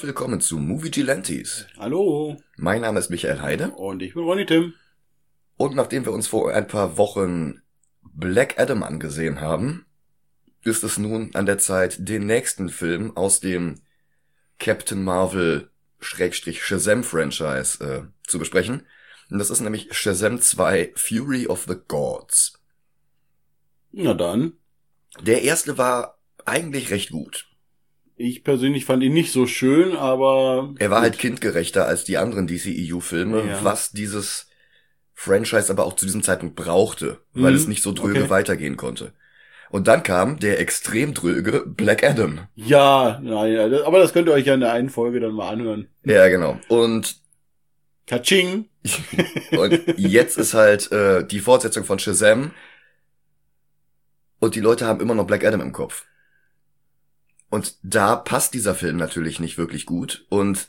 und willkommen zu Movie Gelantes. Hallo. Mein Name ist Michael Heide. Und ich bin Ronny Tim. Und nachdem wir uns vor ein paar Wochen Black Adam angesehen haben, ist es nun an der Zeit, den nächsten Film aus dem Captain Marvel Shazam Franchise zu besprechen. Und das ist nämlich Shazam 2 Fury of the Gods. Na dann. Der erste war eigentlich recht gut. Ich persönlich fand ihn nicht so schön, aber... Er war halt kindgerechter als die anderen DCEU-Filme, Ja. was dieses Franchise aber auch zu diesem Zeitpunkt brauchte, weil es nicht so dröge weitergehen konnte. Und dann kam der extrem dröge Black Adam. Ja, nein, aber das könnt ihr euch ja in der einen Folge dann mal anhören. Ja, genau. Und Katsching! jetzt ist halt die Fortsetzung von Shazam und die Leute haben immer noch Black Adam im Kopf. Und da passt dieser Film natürlich nicht wirklich gut und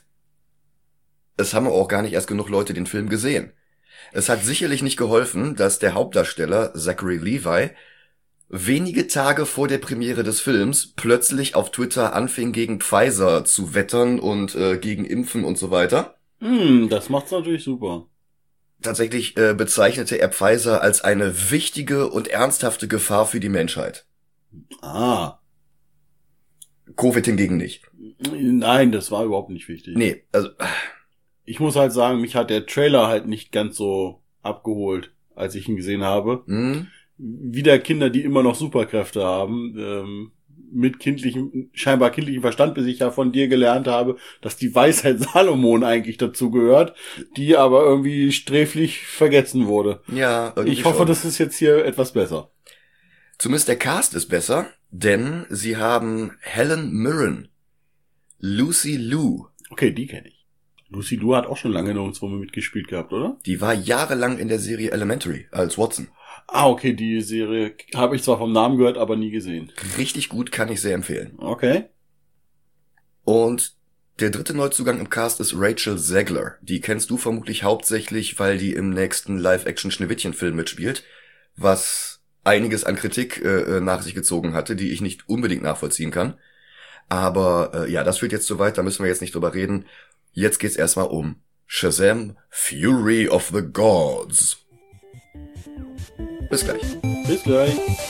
es haben auch gar nicht erst genug Leute den Film gesehen. Es hat sicherlich nicht geholfen, dass der Hauptdarsteller Zachary Levi wenige Tage vor der Premiere des Films plötzlich auf Twitter anfing, gegen Pfizer zu wettern und gegen Impfen und so weiter. Das macht's natürlich super. Tatsächlich bezeichnete er Pfizer als eine wichtige und ernsthafte Gefahr für die Menschheit. Ah. Covid hingegen nicht. Nein, das war überhaupt nicht wichtig. Nee, also... Ich muss halt sagen, mich hat der Trailer halt nicht ganz so abgeholt, als ich ihn gesehen habe. Wieder Kinder, die immer noch Superkräfte haben, mit scheinbar kindlichem Verstand, bis ich ja von dir gelernt habe, dass die Weisheit Salomon eigentlich dazu gehört, die aber irgendwie sträflich vergessen wurde. Ja, irgendwie ich hoffe, schon. das ist jetzt hier etwas besser. Zumindest der Cast ist besser, denn sie haben Helen Mirren, Lucy Liu. Okay, die kenne ich. Lucy Liu hat auch schon lange nirgendwo mitgespielt gehabt, oder? Die war jahrelang in der Serie Elementary als Watson. Ah, okay, die Serie habe ich zwar vom Namen gehört, aber nie gesehen. Richtig gut, kann ich sehr empfehlen. Okay. Und der dritte Neuzugang im Cast ist Rachel Zegler. Die kennst du vermutlich hauptsächlich, weil die im nächsten Live-Action-Schneewittchen-Film mitspielt, was einiges an Kritik nach sich gezogen hatte, die ich nicht unbedingt nachvollziehen kann. Aber ja, das führt jetzt zu weit, da müssen wir jetzt nicht drüber reden. Jetzt geht's erstmal um Shazam Fury of the Gods. Bis gleich. Bis gleich.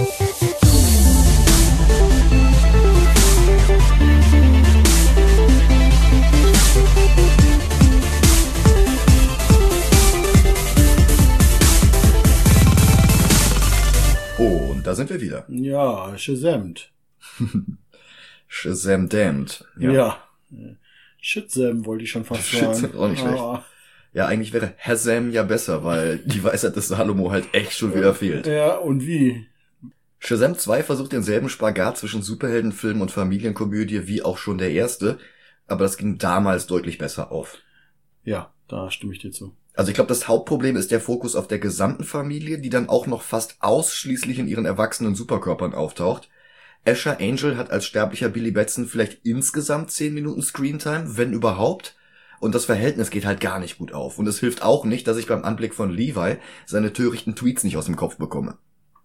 Und da sind wir wieder. Ja, Shazamt. Shazam Damned. Ja. Shazam wollte ich schon fast sagen. Shazam, auch nicht schlecht. Ja, eigentlich wäre Shazam ja besser, weil die Weisheit des Salomo halt echt schon wieder fehlt. Ja, und wie? Shazam 2 versucht denselben Spagat zwischen Superheldenfilm und Familienkomödie wie auch schon der erste, aber das ging damals deutlich besser auf. Ja, da stimme ich dir zu. Also ich glaube, das Hauptproblem ist der Fokus auf der gesamten Familie, die dann auch noch fast ausschließlich in ihren erwachsenen Superkörpern auftaucht. Asher Angel hat als sterblicher Billy Batson vielleicht insgesamt 10 Minuten Screentime, wenn überhaupt. Und das Verhältnis geht halt gar nicht gut auf. Und es hilft auch nicht, dass ich beim Anblick von Levi seine törichten Tweets nicht aus dem Kopf bekomme.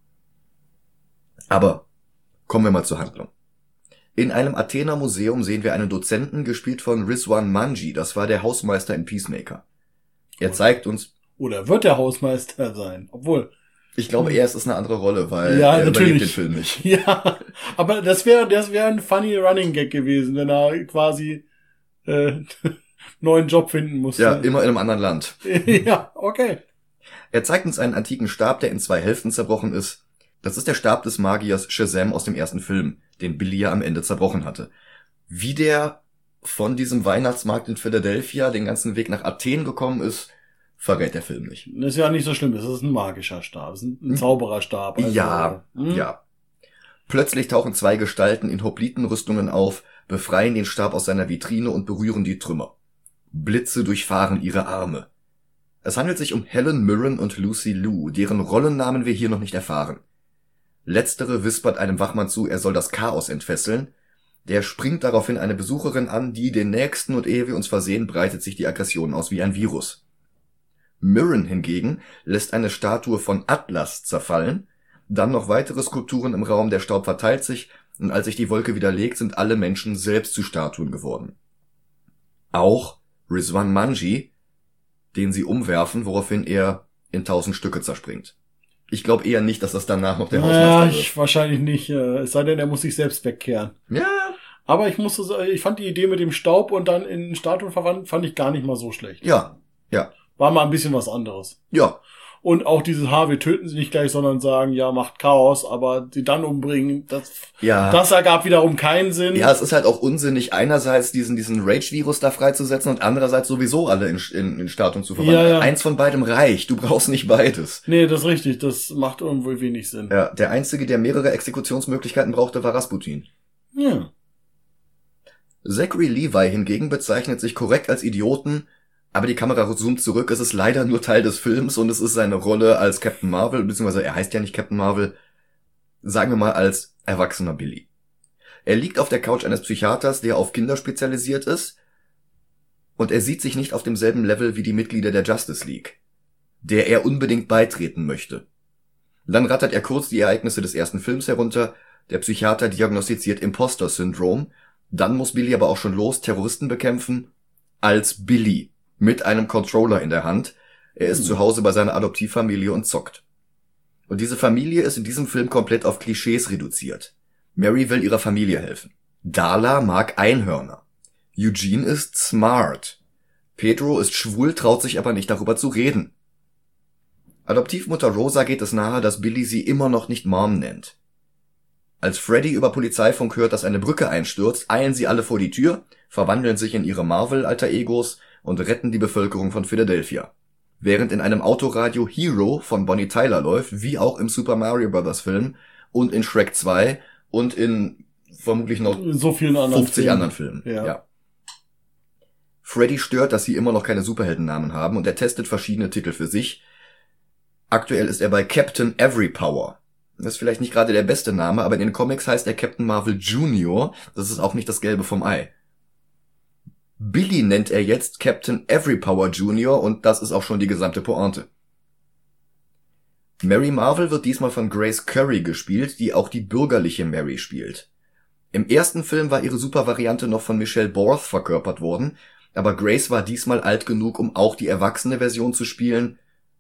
Aber kommen wir mal zur Handlung. In einem Athener Museum sehen wir einen Dozenten, gespielt von Rizwan Manji. Das war der Hausmeister in Peacemaker. Er zeigt uns... Oder wird der Hausmeister sein? Obwohl... Ich glaube eher, es ist eine andere Rolle, weil ja, er natürlich überlebt den Film nicht. Ja, aber das wäre ein funny Running Gag gewesen, wenn er quasi neuen Job finden musste. Ja, immer in einem anderen Land. Ja, okay. Er zeigt uns einen antiken Stab, der in 2 Hälften zerbrochen ist. Das ist der Stab des Magiers Shazam aus dem ersten Film, den Billy ja am Ende zerbrochen hatte. Wie der von diesem Weihnachtsmarkt in Philadelphia den ganzen Weg nach Athen gekommen ist, verrät der Film nicht. Das ist ja nicht so schlimm, das ist ein magischer Stab, das ist ein Zaubererstab. Also, Ja. Plötzlich tauchen 2 Gestalten in Hoplitenrüstungen auf, befreien den Stab aus seiner Vitrine und berühren die Trümmer. Blitze durchfahren ihre Arme. Es handelt sich um Helen Mirren und Lucy Liu, deren Rollennamen wir hier noch nicht erfahren. Letztere wispert einem Wachmann zu, er soll das Chaos entfesseln. Der springt daraufhin eine Besucherin an, die den nächsten, und ehe wir uns versehen, breitet sich die Aggression aus wie ein Virus. Mirren hingegen lässt eine Statue von Atlas zerfallen, dann noch weitere Skulpturen im Raum, der Staub verteilt sich, und als sich die Wolke wieder legt, sind alle Menschen selbst zu Statuen geworden. Auch Rizwan Manji, den sie umwerfen, woraufhin er in 1000 Stücke zerspringt. Ich glaube eher nicht, dass das danach noch der Hausmeister wird. Wahrscheinlich nicht. Es sei denn, er muss sich selbst wegkehren. Ja. Aber ich fand die Idee mit dem Staub und dann in Statuen verwandeln, fand ich gar nicht mal so schlecht. Ja. War mal ein bisschen was anderes. Ja. Und auch dieses wir töten sie nicht gleich, sondern sagen, ja, macht Chaos, aber sie dann umbringen, das ergab wiederum keinen Sinn. Ja, es ist halt auch unsinnig, einerseits diesen Rage-Virus da freizusetzen und andererseits sowieso alle in Statuen zu verwandeln. Ja. Eins von beidem reicht, du brauchst nicht beides. Nee, das ist richtig, das macht irgendwo wenig Sinn. Ja, der Einzige, der mehrere Exekutionsmöglichkeiten brauchte, war Rasputin. Ja. Zachary Levi hingegen bezeichnet sich korrekt als Idioten, aber die Kamera zoomt zurück, es ist leider nur Teil des Films und es ist seine Rolle als Captain Marvel, beziehungsweise er heißt ja nicht Captain Marvel, sagen wir mal als erwachsener Billy. Er liegt auf der Couch eines Psychiaters, der auf Kinder spezialisiert ist, und er sieht sich nicht auf demselben Level wie die Mitglieder der Justice League, der er unbedingt beitreten möchte. Dann rattert er kurz die Ereignisse des ersten Films herunter, der Psychiater diagnostiziert Imposter-Syndrom, dann muss Billy aber auch schon los, Terroristen bekämpfen, als Billy. Mit einem Controller in der Hand. Er ist zu Hause bei seiner Adoptivfamilie und zockt. Und diese Familie ist in diesem Film komplett auf Klischees reduziert. Mary will ihrer Familie helfen. Darla mag Einhörner. Eugene ist smart. Pedro ist schwul, traut sich aber nicht darüber zu reden. Adoptivmutter Rosa geht es nahe, dass Billy sie immer noch nicht Mom nennt. Als Freddy über Polizeifunk hört, dass eine Brücke einstürzt, eilen sie alle vor die Tür, verwandeln sich in ihre Marvel-Alter-Egos und retten die Bevölkerung von Philadelphia. Während in einem Autoradio Hero von Bonnie Tyler läuft, wie auch im Super Mario Bros. Film und in Shrek 2 und in vermutlich noch so vielen anderen 50 anderen Filmen. Ja. Freddy stört, dass sie immer noch keine Superheldennamen haben und er testet verschiedene Titel für sich. Aktuell ist er bei Captain Everypower. Das ist vielleicht nicht gerade der beste Name, aber in den Comics heißt er Captain Marvel Jr. Das ist auch nicht das Gelbe vom Ei. Billy nennt er jetzt Captain Everypower Jr. und das ist auch schon die gesamte Pointe. Mary Marvel wird diesmal von Grace Curry gespielt, die auch die bürgerliche Mary spielt. Im ersten Film war ihre Supervariante noch von Michelle Borth verkörpert worden, aber Grace war diesmal alt genug, um auch die erwachsene Version zu spielen.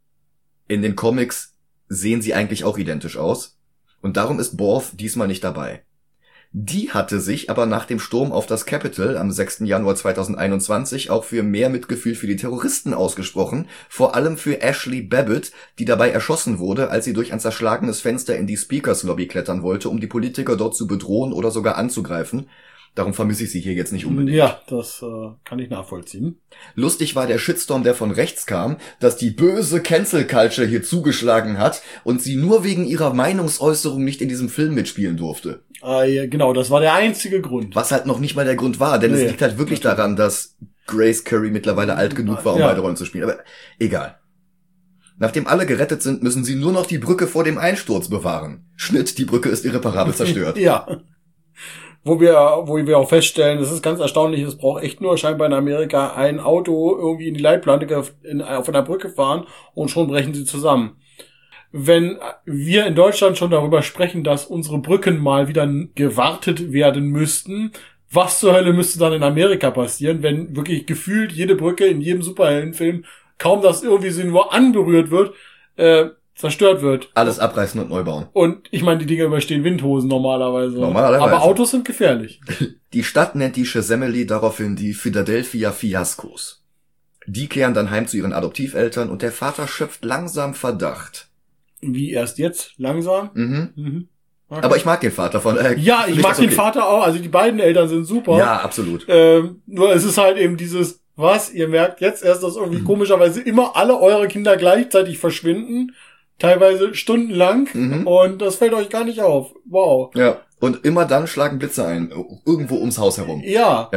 In den Comics sehen sie eigentlich auch identisch aus und darum ist Borth diesmal nicht dabei. Die hatte sich aber nach dem Sturm auf das Capitol am 6. Januar 2021 auch für mehr Mitgefühl für die Terroristen ausgesprochen, vor allem für Ashley Babbitt, die dabei erschossen wurde, als sie durch ein zerschlagenes Fenster in die Speakers Lobby klettern wollte, um die Politiker dort zu bedrohen oder sogar anzugreifen. Darum vermisse ich sie hier jetzt nicht unbedingt. Ja, das kann ich nachvollziehen. Lustig war der Shitstorm, der von rechts kam, dass die böse Cancel Culture hier zugeschlagen hat und sie nur wegen ihrer Meinungsäußerung nicht in diesem Film mitspielen durfte. Ja, genau, das war der einzige Grund. Was halt noch nicht mal der Grund war, denn es liegt halt wirklich daran, dass Grace Curry mittlerweile alt genug war, um beide Rollen zu spielen. Aber egal. Nachdem alle gerettet sind, müssen sie nur noch die Brücke vor dem Einsturz bewahren. Schnitt, die Brücke ist irreparabel zerstört. Ja. Wo wir auch feststellen, das ist ganz erstaunlich, es braucht echt nur scheinbar in Amerika ein Auto irgendwie in die Leitplanke auf einer Brücke fahren und schon brechen sie zusammen. Wenn wir in Deutschland schon darüber sprechen, dass unsere Brücken mal wieder gewartet werden müssten, was zur Hölle müsste dann in Amerika passieren, wenn wirklich gefühlt jede Brücke in jedem Superheldenfilm, kaum dass irgendwie sie nur anberührt wird, zerstört wird. Alles abreißen und neu bauen. Und ich meine, die Dinger überstehen Windhosen normalerweise. Aber Autos sind gefährlich. Die Stadt nennt die Shazamily daraufhin die Philadelphia Fiaskos. Die kehren dann heim zu ihren Adoptiveltern und der Vater schöpft langsam Verdacht. Wie erst jetzt? Langsam? Okay. Aber ich mag den Vater von... ja, ich mag den Vater auch. Also die beiden Eltern sind super. Ja, absolut. Nur es ist halt eben dieses, was? Ihr merkt jetzt erst, dass irgendwie komischerweise immer alle eure Kinder gleichzeitig verschwinden. Teilweise stundenlang. Und das fällt euch gar nicht auf. Wow. Ja. Und immer dann schlagen Blitze ein. Irgendwo ums Haus herum. Ja.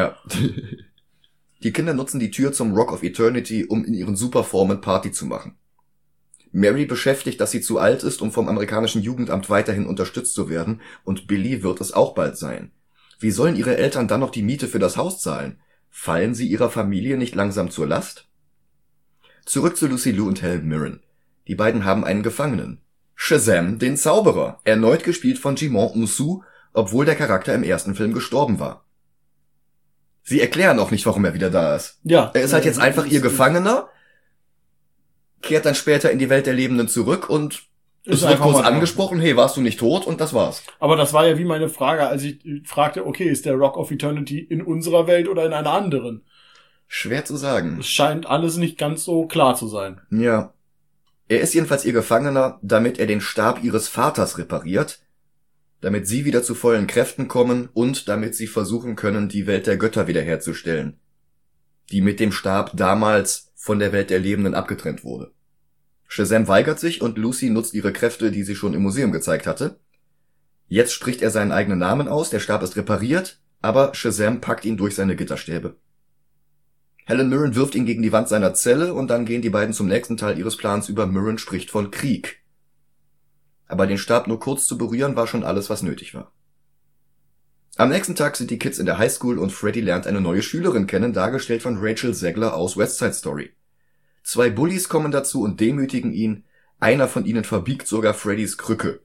Die Kinder nutzen die Tür zum Rock of Eternity, um in ihren Superformen Party zu machen. Mary beschäftigt, dass sie zu alt ist, um vom amerikanischen Jugendamt weiterhin unterstützt zu werden, und Billy wird es auch bald sein. Wie sollen ihre Eltern dann noch die Miete für das Haus zahlen? Fallen sie ihrer Familie nicht langsam zur Last? Zurück zu Lucy Liu und Helen Mirren. Die beiden haben einen Gefangenen. Shazam, den Zauberer, erneut gespielt von Djimon Hounsou, obwohl der Charakter im ersten Film gestorben war. Sie erklären auch nicht, warum er wieder da ist. Ja. Er ist halt jetzt einfach ihr Gefangener, kehrt dann später in die Welt der Lebenden zurück und es wird kurz angesprochen, hey, warst du nicht tot? Und das war's. Aber das war ja wie meine Frage, als ich fragte, okay, ist der Rock of Eternity in unserer Welt oder in einer anderen? Schwer zu sagen. Es scheint alles nicht ganz so klar zu sein. Ja. Er ist jedenfalls ihr Gefangener, damit er den Stab ihres Vaters repariert, damit sie wieder zu vollen Kräften kommen und damit sie versuchen können, die Welt der Götter wiederherzustellen, die mit dem Stab damals von der Welt der Lebenden abgetrennt wurde. Shazam weigert sich und Lucy nutzt ihre Kräfte, die sie schon im Museum gezeigt hatte. Jetzt spricht er seinen eigenen Namen aus, der Stab ist repariert, aber Shazam packt ihn durch seine Gitterstäbe. Helen Mirren wirft ihn gegen die Wand seiner Zelle und dann gehen die beiden zum nächsten Teil ihres Plans über. Mirren spricht von Krieg. Aber den Stab nur kurz zu berühren war schon alles, was nötig war. Am nächsten Tag sind die Kids in der Highschool und Freddy lernt eine neue Schülerin kennen, dargestellt von Rachel Zegler aus West Side Story. 2 Bullies kommen dazu und demütigen ihn, einer von ihnen verbiegt sogar Freddys Krücke.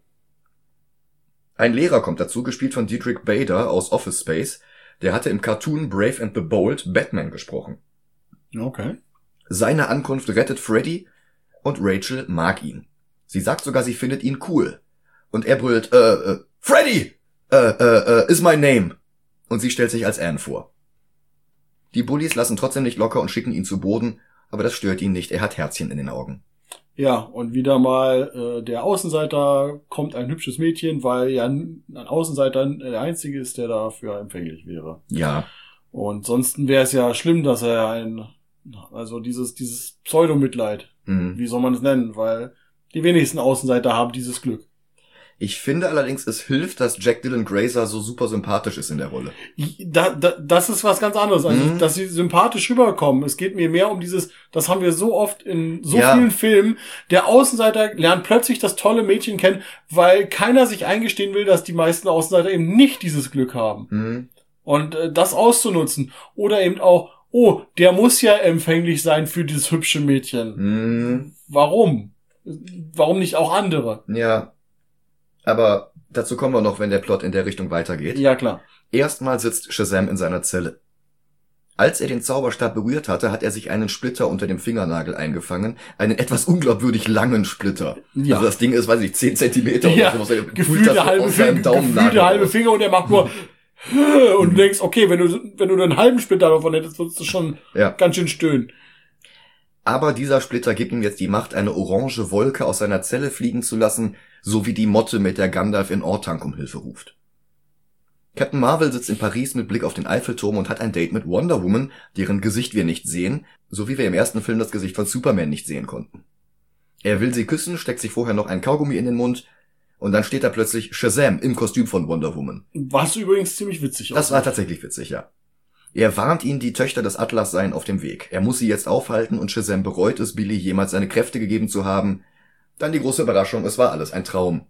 Ein Lehrer kommt dazu, gespielt von Diedrich Bader aus Office Space, der hatte im Cartoon Brave and the Bold Batman gesprochen. Okay. Seine Ankunft rettet Freddy und Rachel mag ihn. Sie sagt sogar, sie findet ihn cool. Und er brüllt, Freddy! Is my name. Und sie stellt sich als Anne vor. Die Bullies lassen trotzdem nicht locker und schicken ihn zu Boden, aber das stört ihn nicht, er hat Herzchen in den Augen. Ja, und wieder mal der Außenseiter kommt ein hübsches Mädchen, weil ja ein Außenseiter der Einzige ist, der dafür empfänglich wäre. Ja. Und sonst wäre es ja schlimm, dass er dieses Pseudomitleid, wie soll man es nennen, weil die wenigsten Außenseiter haben dieses Glück. Ich finde allerdings, es hilft, dass Jack Dylan Grazer so super sympathisch ist in der Rolle. Das ist was ganz anderes, also dass sie sympathisch rüberkommen. Es geht mir mehr um das haben wir so oft in so vielen Filmen. Der Außenseiter lernt plötzlich das tolle Mädchen kennen, weil keiner sich eingestehen will, dass die meisten Außenseiter eben nicht dieses Glück haben. Und das auszunutzen. Oder eben auch, oh, der muss ja empfänglich sein für dieses hübsche Mädchen. Warum? Warum nicht auch andere? Ja. Aber dazu kommen wir noch, wenn der Plot in der Richtung weitergeht. Ja, klar. Erstmal sitzt Shazam in seiner Zelle. Als er den Zauberstab berührt hatte, hat er sich einen Splitter unter dem Fingernagel eingefangen. Einen etwas unglaubwürdig langen Splitter. Ja. Also das Ding ist, weiß ich, 10 Zentimeter ja. oder so. Gefühlte halbe Finger und er macht nur und du denkst, okay, wenn du einen halben Splitter davon hättest, würdest du schon ganz schön stöhnen. Aber dieser Splitter gibt ihm jetzt die Macht, eine orange Wolke aus seiner Zelle fliegen zu lassen, so wie die Motte, mit der Gandalf in Orthanc um Hilfe ruft. Captain Marvel sitzt in Paris mit Blick auf den Eiffelturm und hat ein Date mit Wonder Woman, deren Gesicht wir nicht sehen, so wie wir im ersten Film das Gesicht von Superman nicht sehen konnten. Er will sie küssen, steckt sich vorher noch ein Kaugummi in den Mund und dann steht da plötzlich Shazam im Kostüm von Wonder Woman. Was übrigens ziemlich witzig Das war tatsächlich witzig, ja. Er warnt ihn, die Töchter des Atlas seien auf dem Weg. Er muss sie jetzt aufhalten und Shazam bereut es, Billy jemals seine Kräfte gegeben zu haben. Dann die große Überraschung, es war alles ein Traum.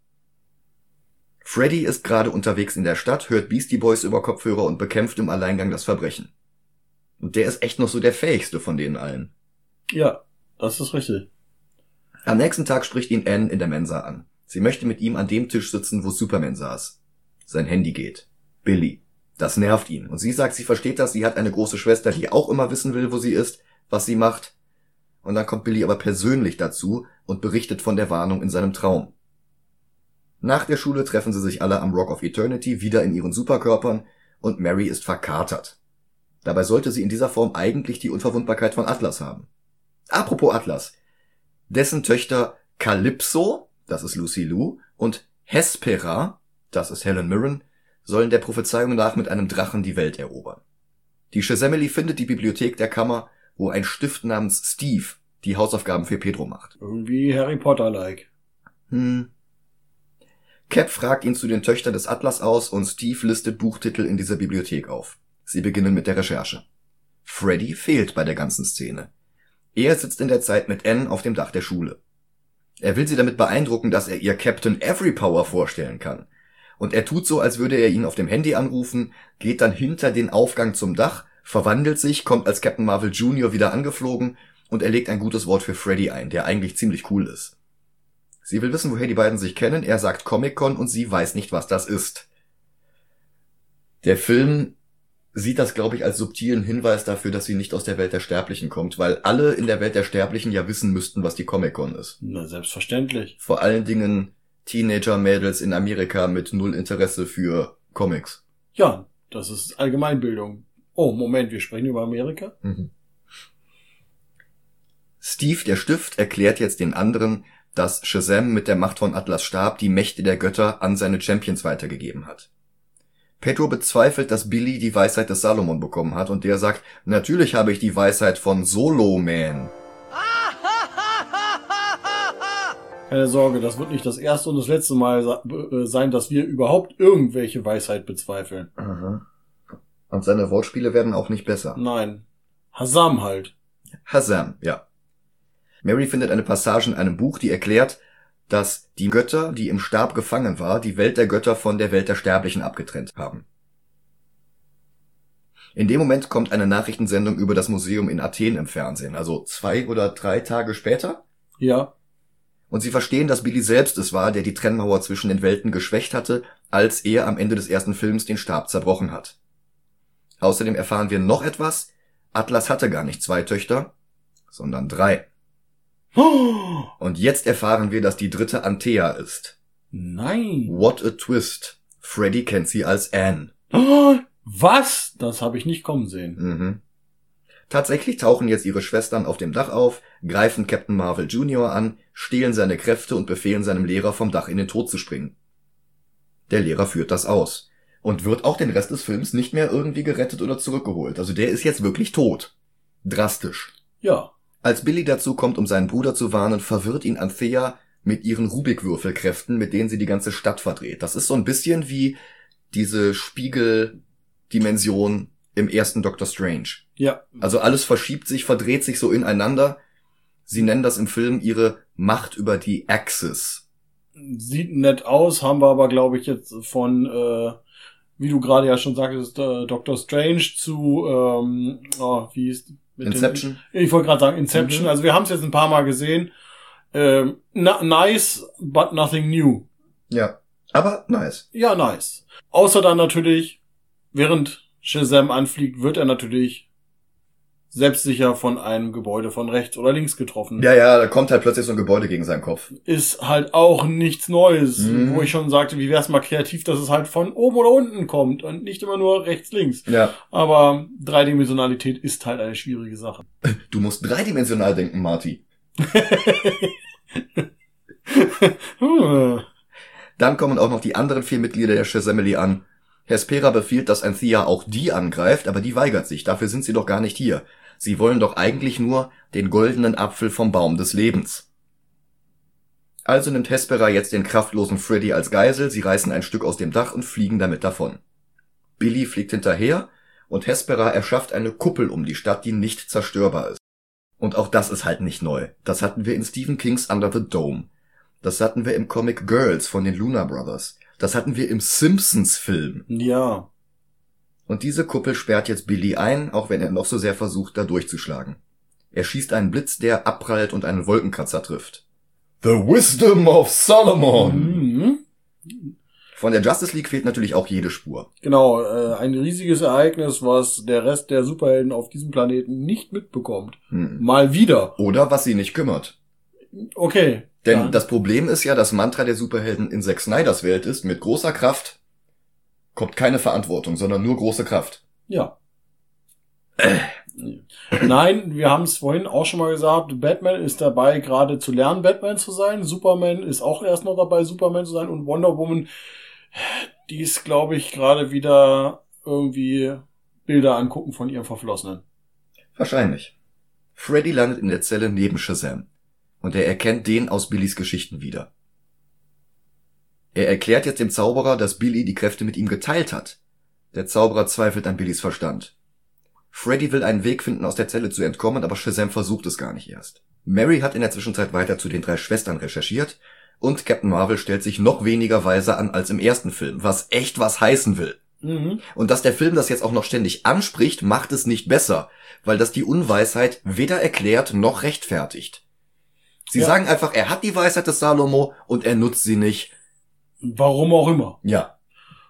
Freddy ist gerade unterwegs in der Stadt, hört Beastie Boys über Kopfhörer und bekämpft im Alleingang das Verbrechen. Und der ist echt noch so der fähigste von denen allen. Ja, das ist richtig. Am nächsten Tag spricht ihn Anne in der Mensa an. Sie möchte mit ihm an dem Tisch sitzen, wo Superman saß. Sein Handy geht. Billy. Das nervt ihn. Und sie sagt, sie versteht das, sie hat eine große Schwester, die auch immer wissen will, wo sie ist, was sie macht. Und dann kommt Billy aber persönlich dazu und berichtet von der Warnung in seinem Traum. Nach der Schule treffen sie sich alle am Rock of Eternity, wieder in ihren Superkörpern, und Mary ist verkatert. Dabei sollte sie in dieser Form eigentlich die Unverwundbarkeit von Atlas haben. Apropos Atlas. Dessen Töchter Calypso, das ist Lucy Liu, und Hespera, das ist Helen Mirren, sollen der Prophezeiung nach mit einem Drachen die Welt erobern. Die Shazamily findet die Bibliothek der Kammer, wo ein Stift namens Steve die Hausaufgaben für Pedro macht. Irgendwie Harry Potter-like. Cap fragt ihn zu den Töchtern des Atlas aus und Steve listet Buchtitel in dieser Bibliothek auf. Sie beginnen mit der Recherche. Freddy fehlt bei der ganzen Szene. Er sitzt in der Zeit mit Anne auf dem Dach der Schule. Er will sie damit beeindrucken, dass er ihr Captain Everypower vorstellen kann. Und er tut so, als würde er ihn auf dem Handy anrufen, geht dann hinter den Aufgang zum Dach, verwandelt sich, kommt als Captain Marvel Jr. wieder angeflogen und er legt ein gutes Wort für Freddy ein, der eigentlich ziemlich cool ist. Sie will wissen, woher die beiden sich kennen, er sagt Comic-Con und sie weiß nicht, was das ist. Der Film sieht das, glaube ich, als subtilen Hinweis dafür, dass sie nicht aus der Welt der Sterblichen kommt, weil alle in der Welt der Sterblichen ja wissen müssten, was die Comic-Con ist. Na, selbstverständlich. Vor allen Dingen Teenager-Mädels in Amerika mit null Interesse für Comics. Ja, das ist Allgemeinbildung. Oh, Moment, wir sprechen über Amerika? Mhm. Steve, der Stift, erklärt jetzt den anderen, dass Shazam mit der Macht von Atlas Stab die Mächte der Götter an seine Champions weitergegeben hat. Pedro bezweifelt, dass Billy die Weisheit des Salomon bekommen hat und der sagt, natürlich habe ich die Weisheit von Solo-Man. Keine Sorge, das wird nicht das erste und das letzte Mal sein, dass wir überhaupt irgendwelche Weisheit bezweifeln. Aha. Und seine Wortspiele werden auch nicht besser. Nein. Hasam halt. Hasam, ja. Mary findet eine Passage in einem Buch, die erklärt, dass die Götter, die im Stab gefangen war, die Welt der Götter von der Welt der Sterblichen abgetrennt haben. In dem Moment kommt eine Nachrichtensendung über das Museum in Athen im Fernsehen, also 2 oder 3 Tage später. Ja. Und sie verstehen, dass Billy selbst es war, der die Trennmauer zwischen den Welten geschwächt hatte, als er am Ende des ersten Films den Stab zerbrochen hat. Außerdem erfahren wir noch etwas. Atlas hatte gar nicht 2 Töchter, sondern 3. Und jetzt erfahren wir, dass die dritte Anthea ist. Nein. What a twist. Freddy kennt sie als Anne. Was? Das habe ich nicht kommen sehen. Mhm. Tatsächlich tauchen jetzt ihre Schwestern auf dem Dach auf, greifen Captain Marvel Jr. an, stehlen seine Kräfte und befehlen seinem Lehrer, vom Dach in den Tod zu springen. Der Lehrer führt das aus. Und wird auch den Rest des Films nicht mehr irgendwie gerettet oder zurückgeholt. Also der ist jetzt wirklich tot. Drastisch. Ja. Als Billy dazu kommt, um seinen Bruder zu warnen, verwirrt ihn Anthea mit ihren Rubikwürfelkräften, mit denen sie die ganze Stadt verdreht. Das ist so ein bisschen wie diese Spiegeldimension im ersten Doctor Strange. Ja. Also alles verschiebt sich, verdreht sich so ineinander. Sie nennen das im Film ihre Macht über die Axis. Sieht nett aus, haben wir aber, glaube ich, jetzt von, wie du gerade ja schon sagtest, Doctor Strange zu, wie ist Inception? Ich wollte gerade sagen Inception. Also wir haben es jetzt ein paar Mal gesehen. Nice, but nothing new. Ja, aber nice. Ja, nice. Außer dann natürlich, während Shazam anfliegt, wird er natürlich selbstsicher von einem Gebäude von rechts oder links getroffen. Ja, da kommt halt plötzlich so ein Gebäude gegen seinen Kopf. Ist halt auch nichts Neues, wo ich schon sagte, wie wär's mal kreativ, dass es halt von oben oder unten kommt und nicht immer nur rechts, links. Ja. Aber Dreidimensionalität ist halt eine schwierige Sache. Du musst dreidimensional denken, Marty. Dann kommen auch noch die anderen 4 Mitglieder der Shazamily an. Hespera befiehlt, dass Anthea auch die angreift, aber die weigert sich. Dafür sind sie doch gar nicht hier. Sie wollen doch eigentlich nur den goldenen Apfel vom Baum des Lebens. Also nimmt Hespera jetzt den kraftlosen Freddy als Geisel, sie reißen ein Stück aus dem Dach und fliegen damit davon. Billy fliegt hinterher und Hespera erschafft eine Kuppel um die Stadt, die nicht zerstörbar ist. Und auch das ist halt nicht neu. Das hatten wir in Stephen Kings Under the Dome. Das hatten wir im Comic Girls von den Luna Brothers. Das hatten wir im Simpsons-Film. Ja. Und diese Kuppel sperrt jetzt Billy ein, auch wenn er noch so sehr versucht, da durchzuschlagen. Er schießt einen Blitz, der abprallt und einen Wolkenkratzer trifft. The Wisdom of Solomon! Von der Justice League fehlt natürlich auch jede Spur. Genau, ein riesiges Ereignis, was der Rest der Superhelden auf diesem Planeten nicht mitbekommt. Mal wieder. Oder was sie nicht kümmert. Okay. Denn das Problem ist ja, das Mantra der Superhelden in Zack Snyders Welt ist, mit großer Kraft kommt keine Verantwortung, sondern nur große Kraft. Ja. Nein, wir haben es vorhin auch schon mal gesagt, Batman ist dabei, gerade zu lernen, Batman zu sein. Superman ist auch erst noch dabei, Superman zu sein. Und Wonder Woman, die ist, glaube ich, gerade wieder irgendwie Bilder angucken von ihrem Verflossenen. Wahrscheinlich. Freddy landet in der Zelle neben Shazam. Und er erkennt den aus Billys Geschichten wieder. Er erklärt jetzt dem Zauberer, dass Billy die Kräfte mit ihm geteilt hat. Der Zauberer zweifelt an Billys Verstand. Freddy will einen Weg finden, aus der Zelle zu entkommen, aber Shazam versucht es gar nicht erst. Mary hat in der Zwischenzeit weiter zu den 3 Schwestern recherchiert und Captain Marvel stellt sich noch weniger weise an als im ersten Film, was echt was heißen will. Und dass der Film das jetzt auch noch ständig anspricht, macht es nicht besser, weil das die Unweisheit weder erklärt noch rechtfertigt. Sie sagen einfach, er hat die Weisheit des Salomo und er nutzt sie nicht. Warum auch immer. Ja.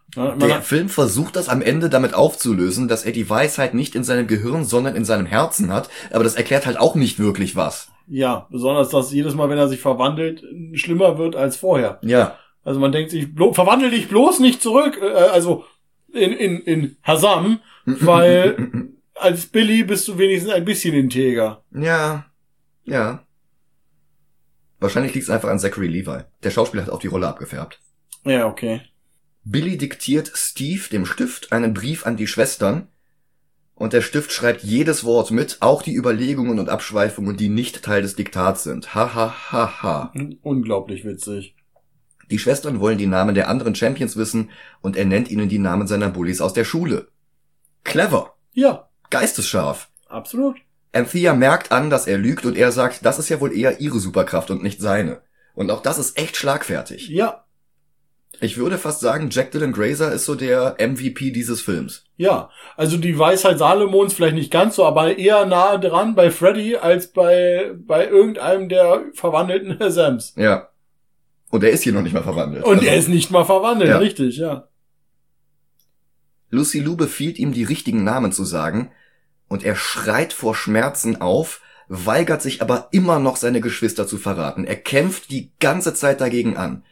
Der Film versucht das am Ende damit aufzulösen, dass er die Weisheit nicht in seinem Gehirn, sondern in seinem Herzen hat. Aber das erklärt halt auch nicht wirklich was. Ja, besonders, dass jedes Mal, wenn er sich verwandelt, schlimmer wird als vorher. Ja. Also man denkt sich, verwandel dich bloß nicht zurück, also in Hasam, weil als Billy bist du wenigstens ein bisschen integer. Ja. Wahrscheinlich liegt es einfach an Zachary Levi. Der Schauspieler hat auch die Rolle abgefärbt. Ja, okay. Billy diktiert Steve, dem Stift, einen Brief an die Schwestern. Und der Stift schreibt jedes Wort mit, auch die Überlegungen und Abschweifungen, die nicht Teil des Diktats sind. Ha, ha, ha, ha. Unglaublich witzig. Die Schwestern wollen die Namen der anderen Champions wissen und er nennt ihnen die Namen seiner Bullies aus der Schule. Clever. Ja. Geistesscharf. Absolut. Anthea merkt an, dass er lügt und er sagt, das ist ja wohl eher ihre Superkraft und nicht seine. Und auch das ist echt schlagfertig. Ja. Ich würde fast sagen, Jack Dylan Grazer ist so der MVP dieses Films. Ja, also die Weisheit Salomons vielleicht nicht ganz so, aber eher nahe dran bei Freddy als bei irgendeinem der verwandelten Sams. Ja. Und er ist hier noch nicht mal verwandelt. Und er ist nicht mal verwandelt, ja. Richtig, ja. Lucy Liu befiehlt ihm, die richtigen Namen zu sagen, und er schreit vor Schmerzen auf, weigert sich aber immer noch, seine Geschwister zu verraten. Er kämpft die ganze Zeit dagegen an.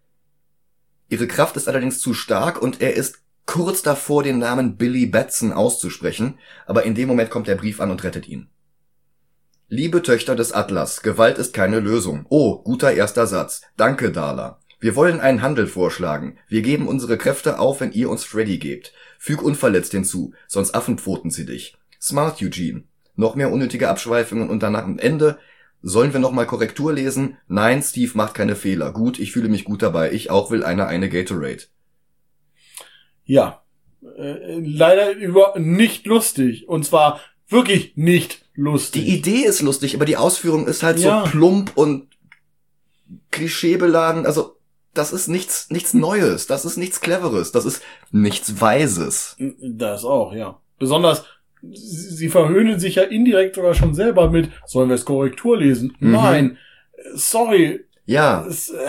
Ihre Kraft ist allerdings zu stark und er ist kurz davor, den Namen Billy Batson auszusprechen, aber in dem Moment kommt der Brief an und rettet ihn. Liebe Töchter des Atlas, Gewalt ist keine Lösung. Oh, guter erster Satz. Danke, Darla. Wir wollen einen Handel vorschlagen. Wir geben unsere Kräfte auf, wenn ihr uns Freddy gebt. Füg unverletzt hinzu, sonst affenpfoten sie dich. Smart, Eugene. Noch mehr unnötige Abschweifungen und danach am Ende... Sollen wir nochmal Korrektur lesen? Nein, Steve macht keine Fehler. Gut, ich fühle mich gut dabei. Ich auch will eine Gatorade. Ja, leider nicht lustig. Und zwar wirklich nicht lustig. Die Idee ist lustig, aber die Ausführung ist halt so plump und klischeebeladen. Also, das ist nichts Neues. Das ist nichts Cleveres. Das ist nichts Weises. Das auch, ja. Besonders... Sie verhöhnen sich ja indirekt sogar schon selber mit, sollen wir es Korrektur lesen? Nein, sorry. Ja.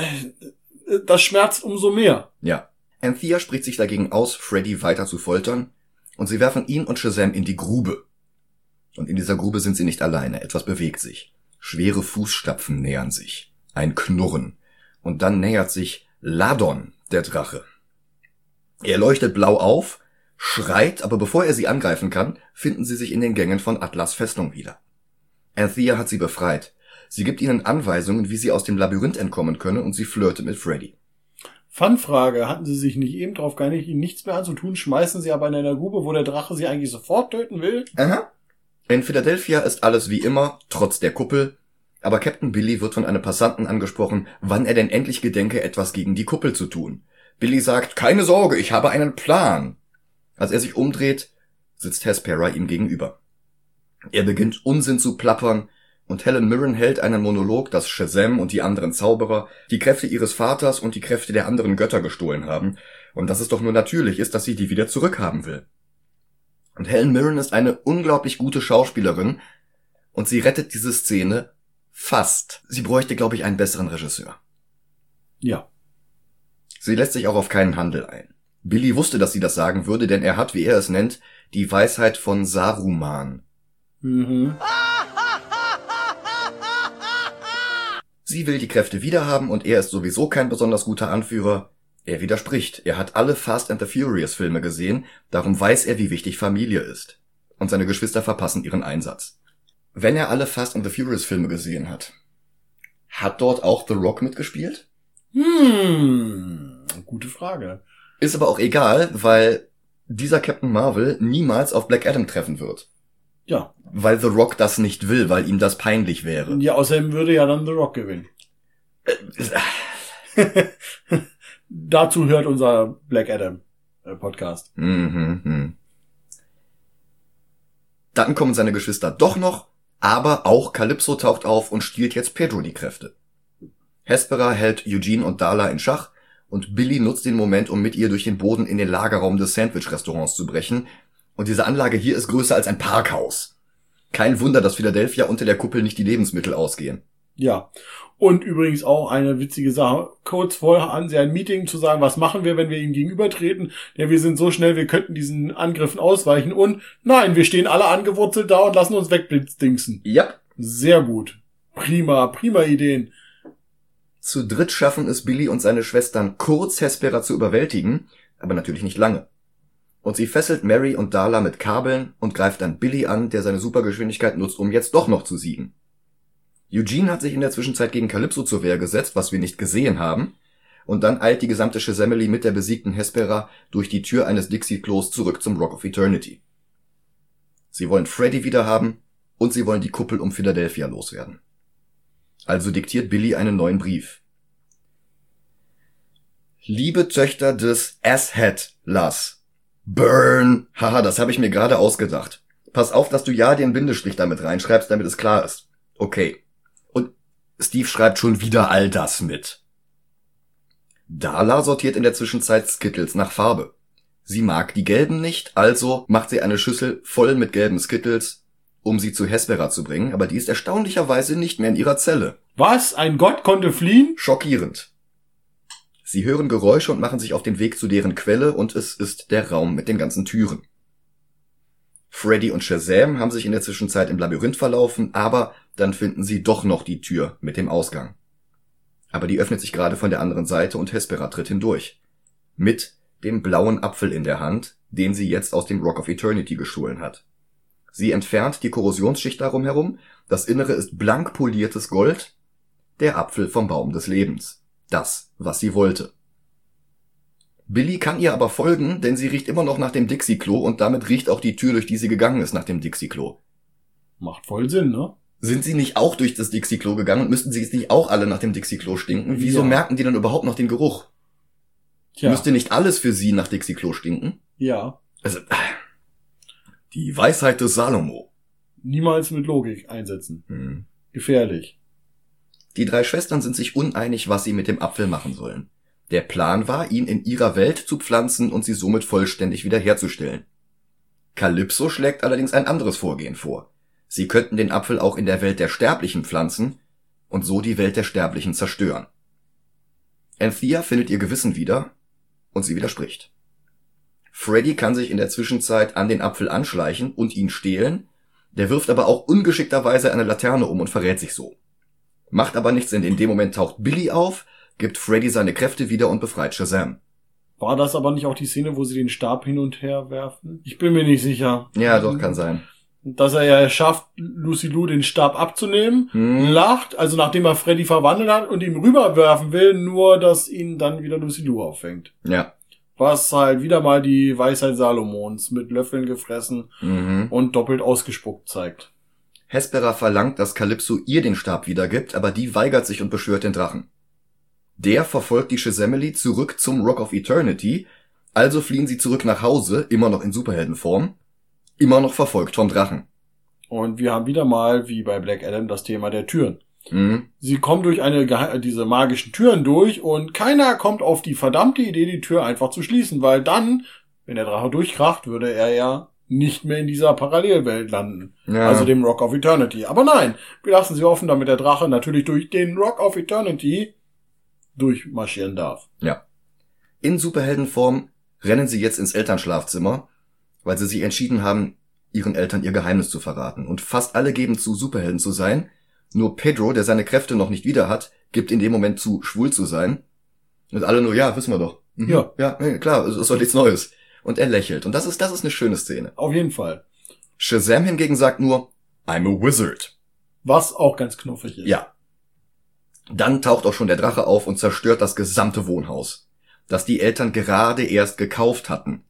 Das schmerzt umso mehr. Ja. Anthea spricht sich dagegen aus, Freddy weiter zu foltern, und sie werfen ihn und Shazam in die Grube. Und in dieser Grube sind sie nicht alleine, etwas bewegt sich. Schwere Fußstapfen nähern sich. Ein Knurren. Und dann nähert sich Ladon, der Drache. Er leuchtet blau auf, schreit, aber bevor er sie angreifen kann, finden sie sich in den Gängen von Atlas Festung wieder. Anthea hat sie befreit. Sie gibt ihnen Anweisungen, wie sie aus dem Labyrinth entkommen können, und sie flirtet mit Freddy. Fanfrage, hatten sie sich nicht eben drauf geeinigt, ihnen nichts mehr anzutun, schmeißen sie aber in einer Grube, wo der Drache sie eigentlich sofort töten will? Aha. In Philadelphia ist alles wie immer, trotz der Kuppel, aber Captain Billy wird von einem Passanten angesprochen, wann er denn endlich gedenke, etwas gegen die Kuppel zu tun. Billy sagt, keine Sorge, ich habe einen Plan. Als er sich umdreht, sitzt Hespera ihm gegenüber. Er beginnt Unsinn zu plappern und Helen Mirren hält einen Monolog, dass Shazam und die anderen Zauberer die Kräfte ihres Vaters und die Kräfte der anderen Götter gestohlen haben und dass es doch nur natürlich ist, dass sie die wieder zurückhaben will. Und Helen Mirren ist eine unglaublich gute Schauspielerin und sie rettet diese Szene fast. Sie bräuchte, glaube ich, einen besseren Regisseur. Ja. Sie lässt sich auch auf keinen Handel ein. Billy wusste, dass sie das sagen würde, denn er hat, wie er es nennt, die Weisheit von Saruman. Sie will die Kräfte wiederhaben und er ist sowieso kein besonders guter Anführer. Er widerspricht. Er hat alle Fast and the Furious Filme gesehen, darum weiß er, wie wichtig Familie ist. Und seine Geschwister verpassen ihren Einsatz. Wenn er alle Fast and the Furious Filme gesehen hat dort auch The Rock mitgespielt? Gute Frage. Ist aber auch egal, weil dieser Captain Marvel niemals auf Black Adam treffen wird. Ja. Weil The Rock das nicht will, weil ihm das peinlich wäre. Ja, außerdem würde ja dann The Rock gewinnen. Dazu hört unser Black Adam Podcast. Dann kommen seine Geschwister doch noch, aber auch Calypso taucht auf und stiehlt jetzt Pedro die Kräfte. Hespera hält Eugene und Darla in Schach, und Billy nutzt den Moment, um mit ihr durch den Boden in den Lagerraum des Sandwich-Restaurants zu brechen. Und diese Anlage hier ist größer als ein Parkhaus. Kein Wunder, dass Philadelphia unter der Kuppel nicht die Lebensmittel ausgehen. Ja. Und übrigens auch eine witzige Sache, kurz vorher an sie ein Meeting zu sagen, was machen wir, wenn wir ihm gegenübertreten? Ja, wir sind so schnell, wir könnten diesen Angriffen ausweichen. Und nein, wir stehen alle angewurzelt da und lassen uns wegblitzdingsen. Ja. Sehr gut. Prima Ideen. Zu dritt schaffen es Billy und seine Schwestern kurz, Hespera zu überwältigen, aber natürlich nicht lange. Und sie fesselt Mary und Darla mit Kabeln und greift dann Billy an, der seine Supergeschwindigkeit nutzt, um jetzt doch noch zu siegen. Eugene hat sich in der Zwischenzeit gegen Calypso zur Wehr gesetzt, was wir nicht gesehen haben, und dann eilt die gesamte Shazamily mit der besiegten Hespera durch die Tür eines Dixie-Klos zurück zum Rock of Eternity. Sie wollen Freddy wiederhaben und sie wollen die Kuppel um Philadelphia loswerden. Also diktiert Billy einen neuen Brief. Liebe Töchter des Asshead-Lass. Burn! Haha, das habe ich mir gerade ausgedacht. Pass auf, dass du ja den Bindestrich damit reinschreibst, damit es klar ist. Okay. Und Steve schreibt schon wieder all das mit. Darla sortiert in der Zwischenzeit Skittles nach Farbe. Sie mag die gelben nicht, also macht sie eine Schüssel voll mit gelben Skittles, um sie zu Hespera zu bringen, aber die ist erstaunlicherweise nicht mehr in ihrer Zelle. Was? Ein Gott konnte fliehen? Schockierend. Sie hören Geräusche und machen sich auf den Weg zu deren Quelle und es ist der Raum mit den ganzen Türen. Freddy und Shazam haben sich in der Zwischenzeit im Labyrinth verlaufen, aber dann finden sie doch noch die Tür mit dem Ausgang. Aber die öffnet sich gerade von der anderen Seite und Hespera tritt hindurch. Mit dem blauen Apfel in der Hand, den sie jetzt aus dem Rock of Eternity gestohlen hat. Sie entfernt die Korrosionsschicht darum herum, das Innere ist blank poliertes Gold, der Apfel vom Baum des Lebens. Das, was sie wollte. Billy kann ihr aber folgen, denn sie riecht immer noch nach dem Dixie-Klo und damit riecht auch die Tür, durch die sie gegangen ist, nach dem Dixie-Klo. Macht voll Sinn, ne? Sind sie nicht auch durch das Dixie-Klo gegangen und müssten sie jetzt nicht auch alle nach dem Dixie-Klo stinken? Wieso merken die dann überhaupt noch den Geruch? Tja. Müsste nicht alles für sie nach Dixie-Klo stinken? Ja. Also, die Weisheit des Salomo. Niemals mit Logik einsetzen. Gefährlich. Die drei Schwestern sind sich uneinig, was sie mit dem Apfel machen sollen. Der Plan war, ihn in ihrer Welt zu pflanzen und sie somit vollständig wiederherzustellen. Calypso schlägt allerdings ein anderes Vorgehen vor. Sie könnten den Apfel auch in der Welt der Sterblichen pflanzen und so die Welt der Sterblichen zerstören. Anthea findet ihr Gewissen wieder und sie widerspricht. Freddy kann sich in der Zwischenzeit an den Apfel anschleichen und ihn stehlen, der wirft aber auch ungeschickterweise eine Laterne um und verrät sich so. Macht aber nichts, denn in dem Moment taucht Billy auf, gibt Freddy seine Kräfte wieder und befreit Shazam. War das aber nicht auch die Szene, wo sie den Stab hin und her werfen? Ich bin mir nicht sicher. Ja, doch, kann sein. Dass er ja schafft, Lucy Lou den Stab abzunehmen, lacht, also nachdem er Freddy verwandelt hat und ihm rüberwerfen will, nur dass ihn dann wieder Lucy Lou auffängt. Ja. Was halt wieder mal die Weisheit Salomons mit Löffeln gefressen und doppelt ausgespuckt zeigt. Hespera verlangt, dass Calypso ihr den Stab wiedergibt, aber die weigert sich und beschwört den Drachen. Der verfolgt die Shazamily zurück zum Rock of Eternity, also fliehen sie zurück nach Hause, immer noch in Superheldenform, immer noch verfolgt vom Drachen. Und wir haben wieder mal, wie bei Black Adam, das Thema der Türen. Sie kommen durch diese magischen Türen durch und keiner kommt auf die verdammte Idee, die Tür einfach zu schließen, weil dann, wenn der Drache durchkracht, würde er ja nicht mehr in dieser Parallelwelt landen. Ja. Also dem Rock of Eternity. Aber nein, wir lassen sie offen, damit der Drache natürlich durch den Rock of Eternity durchmarschieren darf. Ja. In Superheldenform rennen sie jetzt ins Elternschlafzimmer, weil sie sich entschieden haben, ihren Eltern ihr Geheimnis zu verraten. Und fast alle geben zu, Superhelden zu sein. Nur Pedro, der seine Kräfte noch nicht wieder hat, gibt in dem Moment zu, schwul zu sein. Und alle nur, ja, wissen wir doch. Ja, klar, es ist doch nichts Neues. Und er lächelt. Und das ist eine schöne Szene. Auf jeden Fall. Shazam hingegen sagt nur, I'm a wizard. Was auch ganz knuffig ist. Ja. Dann taucht auch schon der Drache auf und zerstört das gesamte Wohnhaus, das die Eltern gerade erst gekauft hatten.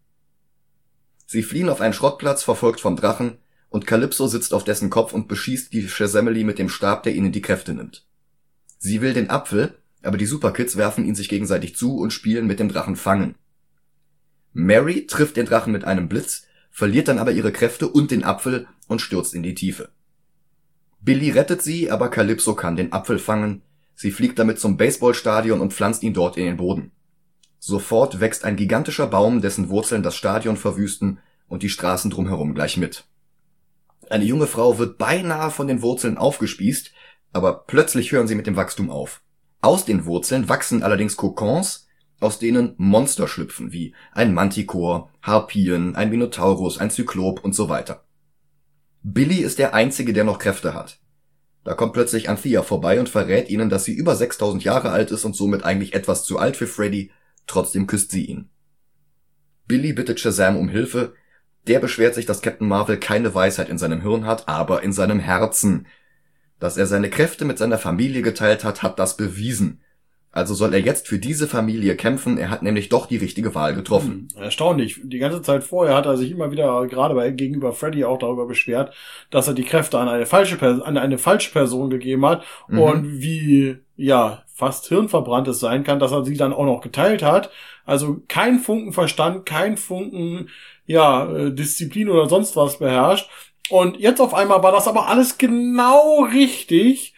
Sie fliehen auf einen Schrottplatz, verfolgt vom Drachen, und Calypso sitzt auf dessen Kopf und beschießt die Shazamily mit dem Stab, der ihnen die Kräfte nimmt. Sie will den Apfel, aber die Superkids werfen ihn sich gegenseitig zu und spielen mit dem Drachen Fangen. Mary trifft den Drachen mit einem Blitz, verliert dann aber ihre Kräfte und den Apfel und stürzt in die Tiefe. Billy rettet sie, aber Calypso kann den Apfel fangen. Sie fliegt damit zum Baseballstadion und pflanzt ihn dort in den Boden. Sofort wächst ein gigantischer Baum, dessen Wurzeln das Stadion verwüsten und die Straßen drumherum gleich mit. Eine junge Frau wird beinahe von den Wurzeln aufgespießt, Aber plötzlich hören sie mit dem Wachstum auf. Aus den Wurzeln wachsen allerdings Kokons, aus denen Monster schlüpfen, wie ein Manticore, Harpien, ein Minotaurus, ein Zyklop und so weiter. Billy ist der Einzige, der noch Kräfte hat. Da kommt plötzlich Anthea vorbei und verrät ihnen, dass sie über 6000 Jahre alt ist und somit eigentlich etwas zu alt für Freddy, trotzdem küsst sie ihn. Billy bittet Shazam um Hilfe, der beschwert sich, dass Captain Marvel keine Weisheit in seinem Hirn hat, aber in seinem Herzen. Dass er seine Kräfte mit seiner Familie geteilt hat, hat das bewiesen. Also soll er jetzt für diese Familie kämpfen, er hat nämlich doch die richtige Wahl getroffen. Erstaunlich. Die ganze Zeit vorher hat er sich immer wieder, gerade gegenüber Freddy, auch darüber beschwert, dass er die Kräfte an eine falsche Person gegeben hat und wie, ja, fast hirnverbrannt es sein kann, dass er sie dann auch noch geteilt hat. Also kein Funken Verstand, kein Funken, ja, Disziplin oder sonst was beherrscht. Und jetzt auf einmal war das aber alles genau richtig,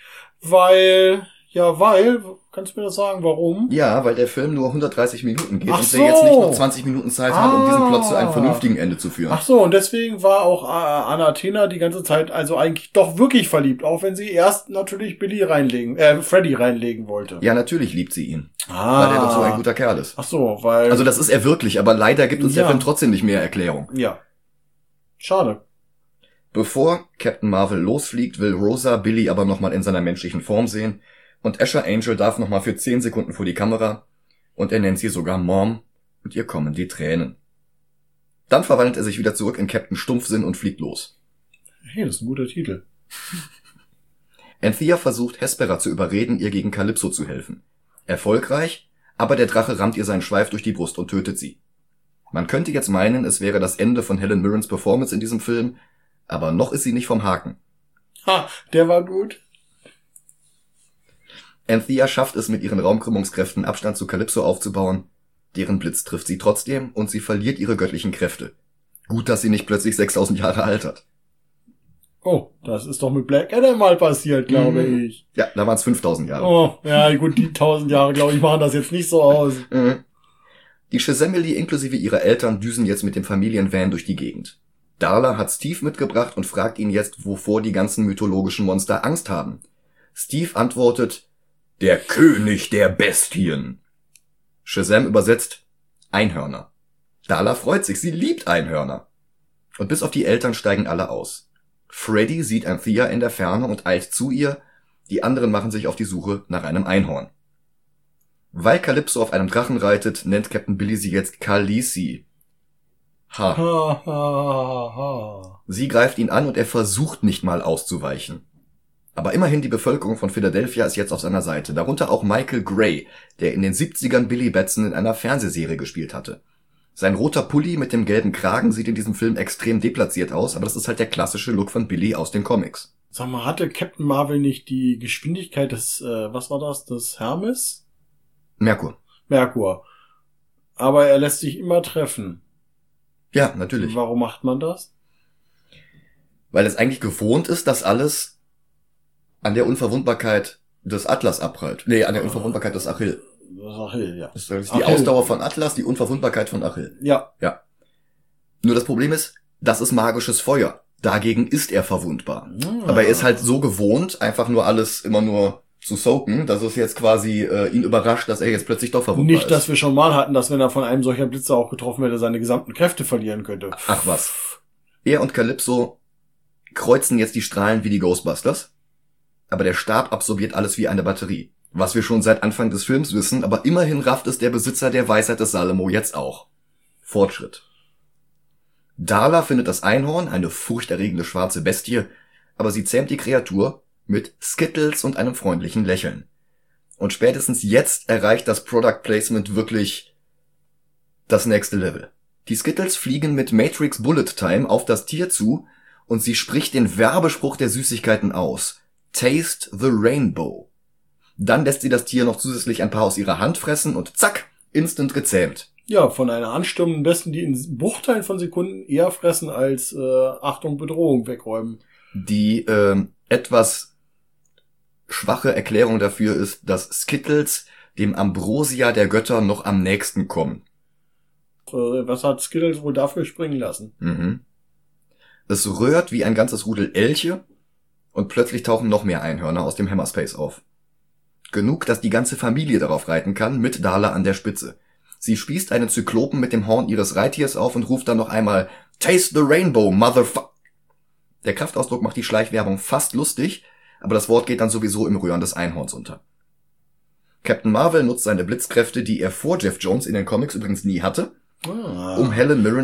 kannst du mir das sagen, warum? Ja, weil der Film nur 130 Minuten geht und wir jetzt nicht noch 20 Minuten Zeit haben, um diesen Plot zu einem vernünftigen Ende zu führen. Ach so, und deswegen war auch Anathena die ganze Zeit also eigentlich doch wirklich verliebt, auch wenn sie erst natürlich Freddy reinlegen wollte. Ja, natürlich liebt sie ihn, weil er doch so ein guter Kerl ist. Ach so, weil... Also das ist er wirklich, aber leider gibt uns der Film trotzdem nicht mehr Erklärung. Ja. Schade. Bevor Captain Marvel losfliegt, will Rosa Billy aber nochmal in seiner menschlichen Form sehen, und Asher Angel darf nochmal für 10 Sekunden vor die Kamera und er nennt sie sogar Mom und ihr kommen die Tränen. Dann verwandelt er sich wieder zurück in Captain Stumpfsinn und fliegt los. Hey, das ist ein guter Titel. Anthea versucht Hespera zu überreden, ihr gegen Calypso zu helfen. Erfolgreich, aber der Drache rammt ihr seinen Schweif durch die Brust und tötet sie. Man könnte jetzt meinen, es wäre das Ende von Helen Mirrens Performance in diesem Film, aber noch ist sie nicht vom Haken. Ha, der war gut. Anthea schafft es mit ihren Raumkrümmungskräften Abstand zu Calypso aufzubauen. Deren Blitz trifft sie trotzdem und sie verliert ihre göttlichen Kräfte. Gut, dass sie nicht plötzlich 6000 Jahre alt hat. Oh, das ist doch mit Black Adam mal passiert, glaube ich. Ja, da waren es 5000 Jahre. Oh, ja gut, die 1000 Jahre, glaube ich, machen das jetzt nicht so aus. Die Shazamily inklusive ihrer Eltern düsen jetzt mit dem Familienvan durch die Gegend. Darla hat Steve mitgebracht und fragt ihn jetzt, wovor die ganzen mythologischen Monster Angst haben. Steve antwortet: Der König der Bestien. Shazam übersetzt: Einhörner. Darla freut sich, sie liebt Einhörner. Und bis auf die Eltern steigen alle aus. Freddy sieht Anthea in der Ferne und eilt zu ihr, die anderen machen sich auf die Suche nach einem Einhorn. Weil Calypso auf einem Drachen reitet, nennt Captain Billy sie jetzt Khaleesi. Sie greift ihn an und er versucht nicht mal auszuweichen. Aber immerhin die Bevölkerung von Philadelphia ist jetzt auf seiner Seite, darunter auch Michael Gray, der in den 70ern Billy Batson in einer Fernsehserie gespielt hatte. Sein roter Pulli mit dem gelben Kragen sieht in diesem Film extrem deplatziert aus, aber das ist halt der klassische Look von Billy aus den Comics. Sag mal, hatte Captain Marvel nicht die Geschwindigkeit des, des Hermes? Merkur. Aber er lässt sich immer treffen. Ja, natürlich. Warum macht man das? Weil es eigentlich gewohnt ist, dass alles an der Unverwundbarkeit des Atlas abprallt. Nee, an der Unverwundbarkeit des Achill. Das Achill, ja. Das ist die Ausdauer von Atlas, die Unverwundbarkeit von Achill. Ja. Nur das Problem ist, das ist magisches Feuer. Dagegen ist er verwundbar. Aber er ist halt so gewohnt, einfach nur alles immer nur zu soaken, dass es jetzt quasi ihn überrascht, dass er jetzt plötzlich doch verwundbar ist. Nicht, dass wir schon mal hatten, dass wenn er von einem solcher Blitzer auch getroffen wäre, seine gesamten Kräfte verlieren könnte. Ach was. Er und Calypso kreuzen jetzt die Strahlen wie die Ghostbusters, aber der Stab absorbiert alles wie eine Batterie. Was wir schon seit Anfang des Films wissen, aber immerhin rafft es der Besitzer der Weisheit des Salomo jetzt auch. Fortschritt. Darla findet das Einhorn, eine furchterregende schwarze Bestie, aber sie zähmt die Kreatur mit Skittles und einem freundlichen Lächeln. Und spätestens jetzt erreicht das Product Placement wirklich das nächste Level. Die Skittles fliegen mit Matrix Bullet Time auf das Tier zu und sie spricht den Werbespruch der Süßigkeiten aus. Taste the Rainbow. Dann lässt sie das Tier noch zusätzlich ein paar aus ihrer Hand fressen und zack, instant gezähmt. Ja, von einer anstürmenden Besten, die in Bruchteilen von Sekunden eher fressen als Achtung, Bedrohung wegräumen. Die etwas schwache Erklärung dafür ist, dass Skittles dem Ambrosia der Götter noch am nächsten kommen. Was hat Skittles wohl dafür springen lassen? Es rührt wie ein ganzes Rudel Elche Und plötzlich tauchen noch mehr Einhörner aus dem Hammerspace auf. Genug, dass die ganze Familie darauf reiten kann, mit Darla an der Spitze. Sie spießt einen Zyklopen mit dem Horn ihres Reittiers auf und ruft dann noch einmal "Taste the Rainbow, Motherfuck!" Der Kraftausdruck macht die Schleichwerbung fast lustig, aber das Wort geht dann sowieso im Röhren des Einhorns unter. Captain Marvel nutzt seine Blitzkräfte, die er vor Jeff Jones in den Comics übrigens nie hatte, um Helen Mirren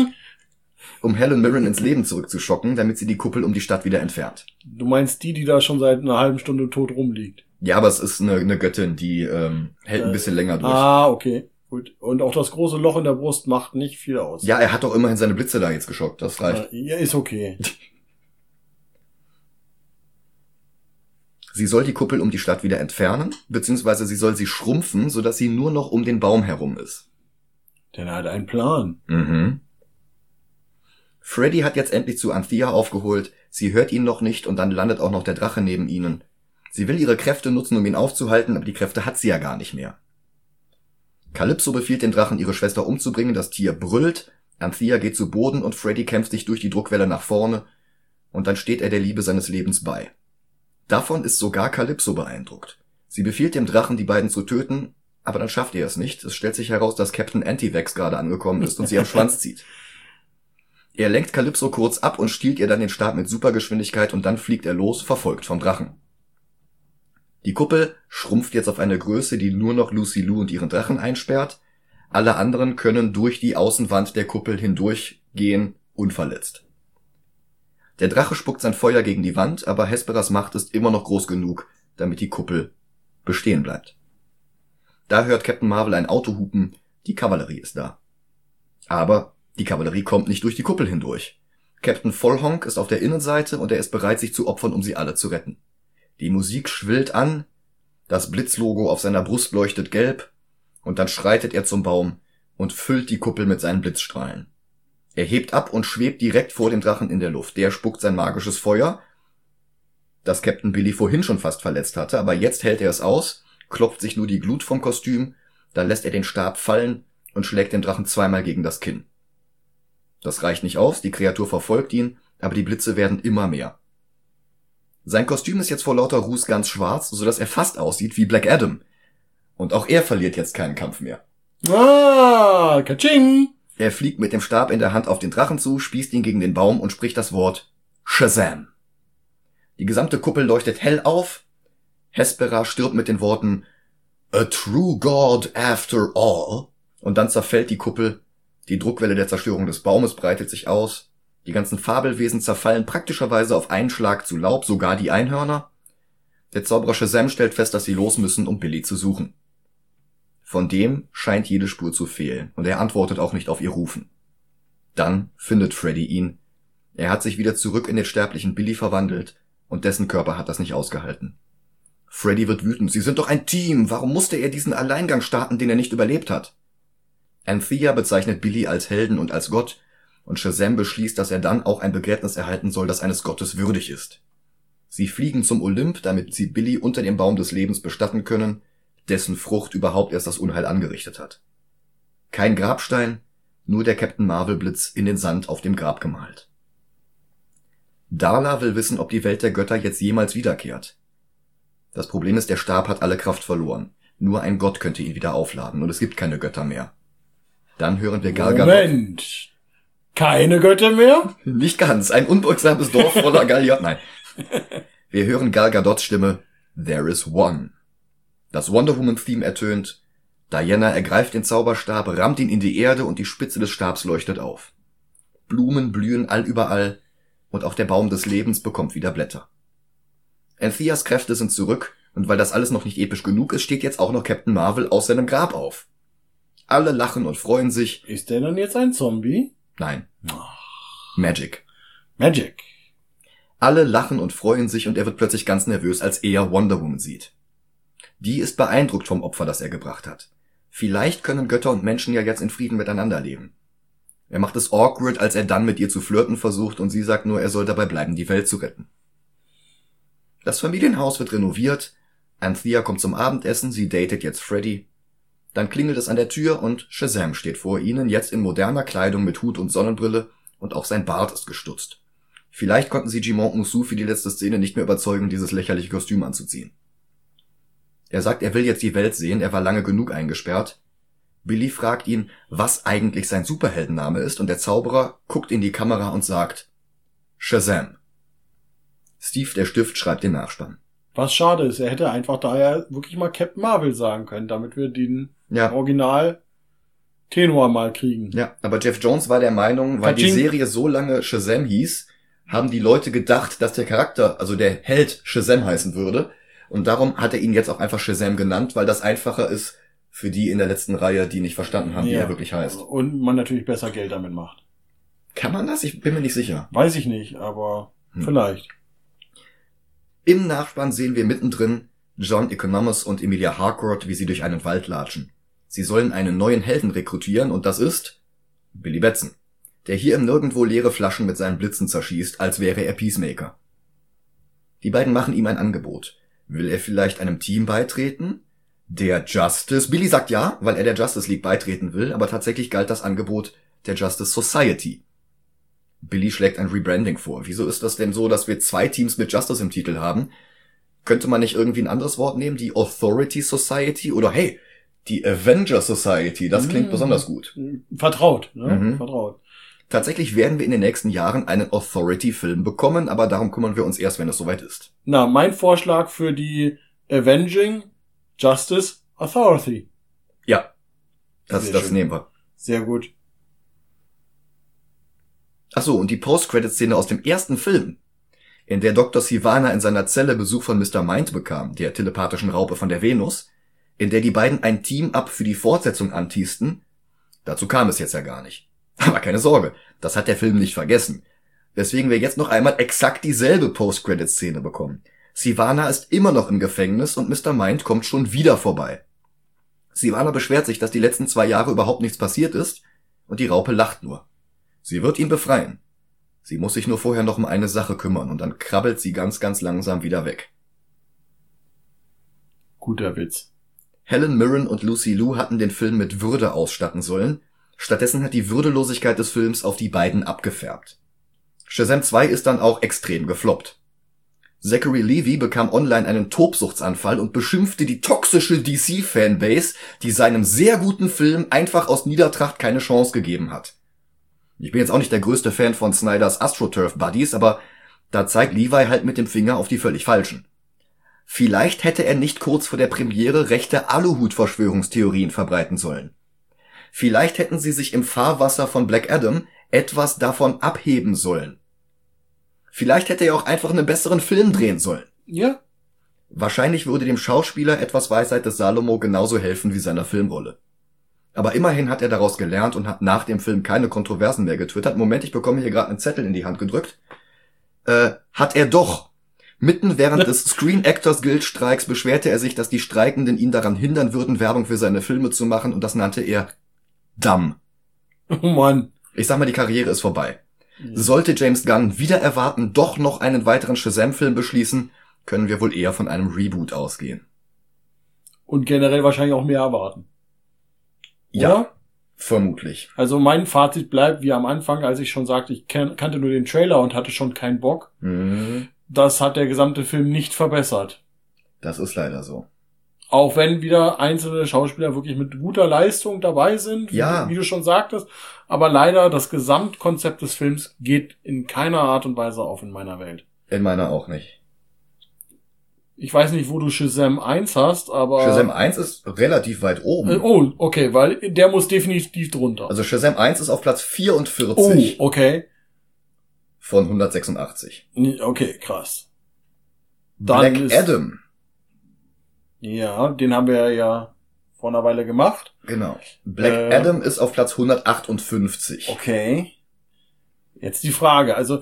ins Leben zurückzuschocken, damit sie die Kuppel um die Stadt wieder entfernt. Du meinst die da schon seit einer halben Stunde tot rumliegt? Ja, aber es ist eine Göttin, die hält ein bisschen länger durch. Okay. Gut. Und auch das große Loch in der Brust macht nicht viel aus. Ja, er hat doch immerhin seine Blitze da jetzt geschockt, das reicht. Ja, ist okay. Sie soll die Kuppel um die Stadt wieder entfernen, beziehungsweise sie soll sie schrumpfen, sodass sie nur noch um den Baum herum ist. Denn er hat einen Plan. Mhm. Freddy hat jetzt endlich zu Anthea aufgeholt, sie hört ihn noch nicht und dann landet auch noch der Drache neben ihnen. Sie will ihre Kräfte nutzen, um ihn aufzuhalten, aber die Kräfte hat sie ja gar nicht mehr. Calypso befiehlt den Drachen, ihre Schwester umzubringen, das Tier brüllt, Anthea geht zu Boden und Freddy kämpft sich durch die Druckwelle nach vorne und dann steht er der Liebe seines Lebens bei. Davon ist sogar Calypso beeindruckt. Sie befiehlt dem Drachen, die beiden zu töten, aber dann schafft er es nicht. Es stellt sich heraus, dass Captain Antivex gerade angekommen ist und sie am Schwanz zieht. Er lenkt Calypso kurz ab und stiehlt ihr dann den Stab mit Supergeschwindigkeit und dann fliegt er los, verfolgt vom Drachen. Die Kuppel schrumpft jetzt auf eine Größe, die nur noch Lucy Liu und ihren Drachen einsperrt. Alle anderen können durch die Außenwand der Kuppel hindurchgehen, unverletzt. Der Drache spuckt sein Feuer gegen die Wand, aber Hesperas Macht ist immer noch groß genug, damit die Kuppel bestehen bleibt. Da hört Captain Marvel ein Auto hupen, die Kavallerie ist da. Aber die Kavallerie kommt nicht durch die Kuppel hindurch. Captain Vollhonk ist auf der Innenseite und er ist bereit, sich zu opfern, um sie alle zu retten. Die Musik schwillt an, das Blitzlogo auf seiner Brust leuchtet gelb und dann schreitet er zum Baum und füllt die Kuppel mit seinen Blitzstrahlen. Er hebt ab und schwebt direkt vor dem Drachen in der Luft. Der spuckt sein magisches Feuer, das Captain Billy vorhin schon fast verletzt hatte, aber jetzt hält er es aus, klopft sich nur die Glut vom Kostüm, dann lässt er den Stab fallen und schlägt den Drachen zweimal gegen das Kinn. Das reicht nicht aus, die Kreatur verfolgt ihn, aber die Blitze werden immer mehr. Sein Kostüm ist jetzt vor lauter Ruß ganz schwarz, sodass er fast aussieht wie Black Adam. Und auch er verliert jetzt keinen Kampf mehr. Katsching! Er fliegt mit dem Stab in der Hand auf den Drachen zu, spießt ihn gegen den Baum und spricht das Wort Shazam. Die gesamte Kuppel leuchtet hell auf. Hespera stirbt mit den Worten A true God after all. Und dann zerfällt die Kuppel. Die Druckwelle der Zerstörung des Baumes breitet sich aus. Die ganzen Fabelwesen zerfallen praktischerweise auf einen Schlag zu Laub, sogar die Einhörner. Der Zauberer Shazam stellt fest, dass sie los müssen, um Billy zu suchen. Von dem scheint jede Spur zu fehlen, und er antwortet auch nicht auf ihr Rufen. Dann findet Freddy ihn. Er hat sich wieder zurück in den sterblichen Billy verwandelt, und dessen Körper hat das nicht ausgehalten. Freddy wird wütend. Sie sind doch ein Team. Warum musste er diesen Alleingang starten, den er nicht überlebt hat? Anthea bezeichnet Billy als Helden und als Gott, und Shazam beschließt, dass er dann auch ein Begräbnis erhalten soll, das eines Gottes würdig ist. Sie fliegen zum Olymp, damit sie Billy unter dem Baum des Lebens bestatten können, dessen Frucht überhaupt erst das Unheil angerichtet hat. Kein Grabstein, nur der Captain Marvel Blitz in den Sand auf dem Grab gemalt. Darla will wissen, ob die Welt der Götter jetzt jemals wiederkehrt. Das Problem ist, der Stab hat alle Kraft verloren. Nur ein Gott könnte ihn wieder aufladen, und es gibt keine Götter mehr. Dann hören wir Gal Gadot. Moment! Keine Götter mehr? Nicht ganz. Ein unbeugsames Dorf voller Galliot. Nein. Wir hören Gal Gadots Stimme. There is one. Das Wonder Woman Theme ertönt. Diana ergreift den Zauberstab, rammt ihn in die Erde und die Spitze des Stabs leuchtet auf. Blumen blühen allüberall und auch der Baum des Lebens bekommt wieder Blätter. Antheas Kräfte sind zurück und weil das alles noch nicht episch genug ist, steht jetzt auch noch Captain Marvel aus seinem Grab auf. Alle lachen und freuen sich. Ist der dann jetzt ein Zombie? Nein. Magic. Magic. Alle lachen und freuen sich und er wird plötzlich ganz nervös, als er Wonder Woman sieht. Die ist beeindruckt vom Opfer, das er gebracht hat. Vielleicht können Götter und Menschen ja jetzt in Frieden miteinander leben. Er macht es awkward, als er dann mit ihr zu flirten versucht und sie sagt nur, er soll dabei bleiben, die Welt zu retten. Das Familienhaus wird renoviert, Anthea kommt zum Abendessen, sie datet jetzt Freddy. Dann klingelt es an der Tür und Shazam steht vor ihnen, jetzt in moderner Kleidung mit Hut und Sonnenbrille und auch sein Bart ist gestutzt. Vielleicht konnten sie Jimon Musu für die letzte Szene nicht mehr überzeugen, dieses lächerliche Kostüm anzuziehen. Er sagt, er will jetzt die Welt sehen, er war lange genug eingesperrt. Billy fragt ihn, was eigentlich sein Superheldenname ist, und der Zauberer guckt in die Kamera und sagt Shazam. Steve, der Stift, schreibt den Nachspann. Was schade ist, er hätte einfach daher wirklich mal Captain Marvel sagen können, damit wir den Original Tenor mal kriegen. Ja, aber Jeff Jones war der Meinung, weil die Serie so lange Shazam hieß, haben die Leute gedacht, dass der Charakter, also der Held, Shazam heißen würde. Und darum hat er ihn jetzt auch einfach Shazam genannt, weil das einfacher ist für die in der letzten Reihe, die nicht verstanden haben, wie er wirklich heißt. Und man natürlich besser Geld damit macht. Kann man das? Ich bin mir nicht sicher. Weiß ich nicht, aber vielleicht. Im Nachspann sehen wir mittendrin John Economos und Emilia Harcourt, wie sie durch einen Wald latschen. Sie sollen einen neuen Helden rekrutieren, und das ist Billy Batson, der hier im Nirgendwo leere Flaschen mit seinen Blitzen zerschießt, als wäre er Peacemaker. Die beiden machen ihm ein Angebot. Will er vielleicht einem Team beitreten? Der Justice. Billy sagt ja, weil er der Justice League beitreten will, aber tatsächlich galt das Angebot der Justice Society. Billy schlägt ein Rebranding vor. Wieso ist das denn so, dass wir 2 Teams mit Justice im Titel haben? Könnte man nicht irgendwie ein anderes Wort nehmen? Die Authority Society? Oder hey, die Avenger Society? Das klingt besonders gut. Vertraut, ne? Vertraut. Tatsächlich werden wir in den nächsten Jahren einen Authority-Film bekommen, aber darum kümmern wir uns erst, wenn es soweit ist. Na, mein Vorschlag für die Avenging Justice Authority. Ja, das nehmen wir. Sehr gut. Achso, und die Post-Credit-Szene aus dem ersten Film, in der Dr. Sivana in seiner Zelle Besuch von Mr. Mind bekam, der telepathischen Raupe von der Venus, in der die beiden ein Team-Up für die Fortsetzung anteasten, dazu kam es jetzt ja gar nicht. Aber keine Sorge, das hat der Film nicht vergessen. Weswegen wir jetzt noch einmal exakt dieselbe Post-Credit-Szene bekommen. Sivana ist immer noch im Gefängnis und Mr. Mind kommt schon wieder vorbei. Sivana beschwert sich, dass die letzten 2 Jahre überhaupt nichts passiert ist, und die Raupe lacht nur. Sie wird ihn befreien. Sie muss sich nur vorher noch um eine Sache kümmern, und dann krabbelt sie ganz, ganz langsam wieder weg. Guter Witz. Helen Mirren und Lucy Liu hatten den Film mit Würde ausstatten sollen. Stattdessen hat die Würdelosigkeit des Films auf die beiden abgefärbt. Shazam 2 ist dann auch extrem gefloppt. Zachary Levi bekam online einen Tobsuchtsanfall und beschimpfte die toxische DC-Fanbase, die seinem sehr guten Film einfach aus Niedertracht keine Chance gegeben hat. Ich bin jetzt auch nicht der größte Fan von Snyders AstroTurf Buddies, aber da zeigt Levi halt mit dem Finger auf die völlig Falschen. Vielleicht hätte er nicht kurz vor der Premiere rechte Aluhut-Verschwörungstheorien verbreiten sollen. Vielleicht hätten sie sich im Fahrwasser von Black Adam etwas davon abheben sollen. Vielleicht hätte er auch einfach einen besseren Film drehen sollen. Ja. Wahrscheinlich würde dem Schauspieler etwas Weisheit des Salomo genauso helfen wie seiner Filmrolle. Aber immerhin hat er daraus gelernt und hat nach dem Film keine Kontroversen mehr getwittert. Moment, ich bekomme hier gerade einen Zettel in die Hand gedrückt. Hat er doch. Mitten während des Screen Actors Guild Streiks beschwerte er sich, dass die Streikenden ihn daran hindern würden, Werbung für seine Filme zu machen, und das nannte er dumm. Oh Mann. Ich sag mal, die Karriere ist vorbei. Sollte James Gunn wider Erwarten doch noch einen weiteren Shazam-Film beschließen, können wir wohl eher von einem Reboot ausgehen. Und generell wahrscheinlich auch mehr erwarten. Ja, oder? Vermutlich. Also mein Fazit bleibt wie am Anfang, als ich schon sagte, ich kannte nur den Trailer und hatte schon keinen Bock. Das hat der gesamte Film nicht verbessert. Das ist leider so. Auch wenn wieder einzelne Schauspieler wirklich mit guter Leistung dabei sind, wie du schon sagtest. Aber leider, das Gesamtkonzept des Films geht in keiner Art und Weise auf in meiner Welt. In meiner auch nicht. Ich weiß nicht, wo du Shazam 1 hast, aber... Shazam 1 ist relativ weit oben. Oh, okay, weil der muss definitiv drunter. Also Shazam 1 ist auf Platz 44. Oh, okay. Von 186. Okay, krass. Black Adam. Ja, den haben wir ja vor einer Weile gemacht. Genau. Black Adam ist auf Platz 158. Okay. Jetzt die Frage, also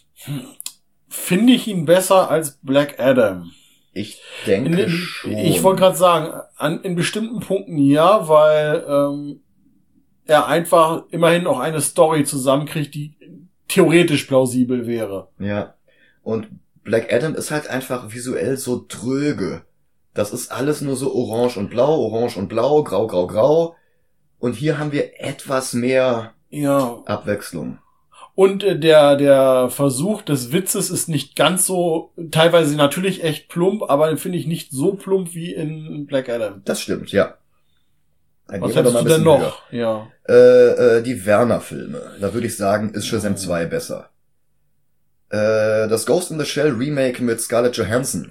finde ich ihn besser als Black Adam? Ich denke schon. Ich wollte gerade sagen, in bestimmten Punkten ja, weil er einfach immerhin auch eine Story zusammenkriegt, die theoretisch plausibel wäre. Ja. Und Black Adam ist halt einfach visuell so dröge. Das ist alles nur so orange und blau, grau, grau, grau. Und hier haben wir etwas mehr Abwechslung. Und der Versuch des Witzes ist nicht ganz so, teilweise natürlich echt plump, aber finde ich nicht so plump wie in Black Adam. Das stimmt, ja. Was hättest du denn noch? Ja. Die Werner-Filme. Da würde ich sagen, ist Shazam 2 besser. Das Ghost in the Shell Remake mit Scarlett Johansson.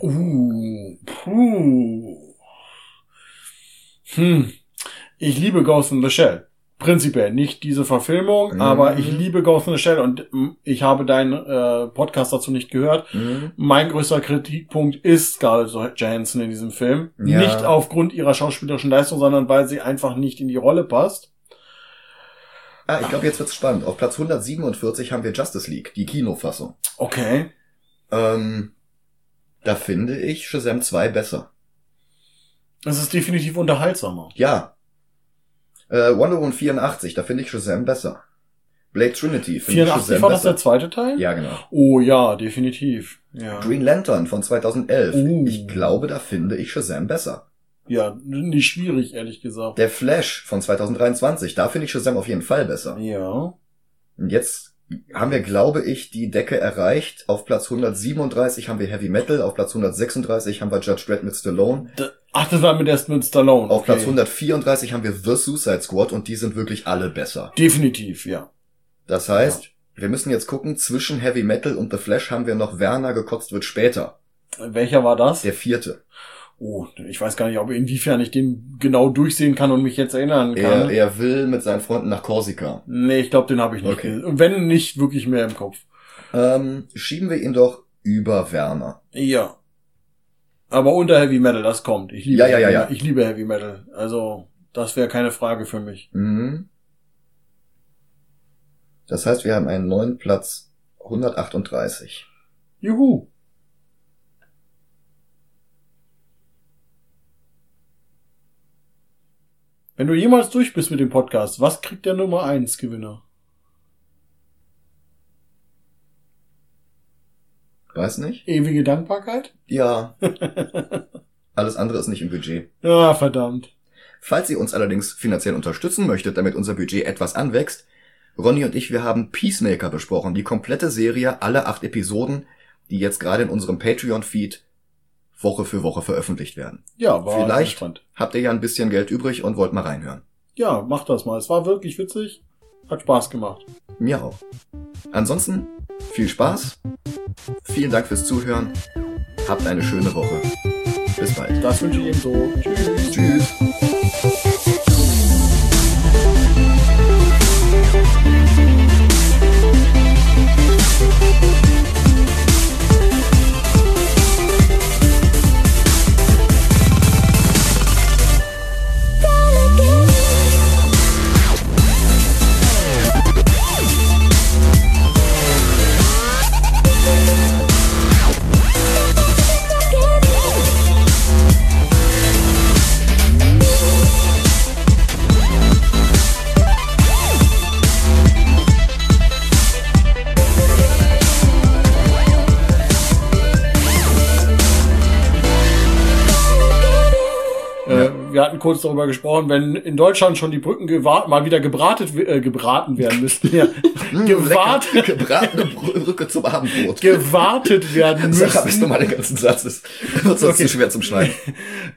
Ich liebe Ghost in the Shell. Prinzipiell nicht diese Verfilmung, aber ich liebe Ghost in the Shell und ich habe deinen Podcast dazu nicht gehört. Mein größter Kritikpunkt ist Scarlett Johansson in diesem Film. Ja. Nicht aufgrund ihrer schauspielerischen Leistung, sondern weil sie einfach nicht in die Rolle passt. Ich glaube, jetzt wird's spannend. Auf Platz 147 haben wir Justice League, die Kinofassung. Okay. Da finde ich Shazam 2 besser. Das ist definitiv unterhaltsamer. Ja. Wonder Woman 84, da finde ich Shazam besser. Blade Trinity finde ich Shazam besser. 84 war das der zweite Teil? Ja, genau. Oh ja, definitiv. Ja. Green Lantern von 2011. Ich glaube, da finde ich Shazam besser. Ja, nicht schwierig, ehrlich gesagt. Der Flash von 2023, da finde ich Shazam auf jeden Fall besser. Ja. Und jetzt haben wir, glaube ich, die Decke erreicht. Auf Platz 137 haben wir Heavy Metal, auf Platz 136 haben wir Judge Dredd mit Stallone. Das war erst mit Stallone. Auf Platz 134 haben wir The Suicide Squad und die sind wirklich alle besser. Definitiv, ja. Das heißt, wir müssen jetzt gucken, zwischen Heavy Metal und The Flash haben wir noch Werner gekotzt wird später. Welcher war das? Der 4. Oh, ich weiß gar nicht, inwiefern ich den genau durchsehen kann und mich jetzt erinnern kann. Er will mit seinen Freunden nach Korsika. Nee, ich glaube, den habe ich nicht. Okay. Wenn nicht, wirklich mehr im Kopf. Schieben wir ihn doch über Werner. Ja. Aber unter Heavy Metal, das kommt. Ich liebe Ich liebe Heavy Metal. Also, das wäre keine Frage für mich. Das heißt, wir haben einen neuen Platz 138. Juhu. Wenn du jemals durch bist mit dem Podcast, was kriegt der Nummer 1 Gewinner? Weiß nicht. Ewige Dankbarkeit? Ja. Alles andere ist nicht im Budget. Ja, verdammt. Falls ihr uns allerdings finanziell unterstützen möchtet, damit unser Budget etwas anwächst, Ronny und ich, wir haben Peacemaker besprochen, die komplette Serie, alle 8 Episoden, die jetzt gerade in unserem Patreon-Feed Woche für Woche veröffentlicht werden. Ja, war vielleicht spannend. Habt ihr ja ein bisschen Geld übrig und wollt mal reinhören. Ja, macht das mal. Es war wirklich witzig. Hat Spaß gemacht. Mir auch. Ansonsten viel Spaß. Vielen Dank fürs Zuhören. Habt eine schöne Woche. Bis bald. Das wünsche ich ebenso. Tschüss. Tschüss. Wir hatten kurz darüber gesprochen, wenn in Deutschland schon die Brücken mal wieder gebraten werden müssten. Ja. Gebratene Brücke zum Abendbrot. Gewartet werden müssen. Sag, hab ich nochmal den ganzen Satz. Das wird sonst zu schwer zum Schneiden.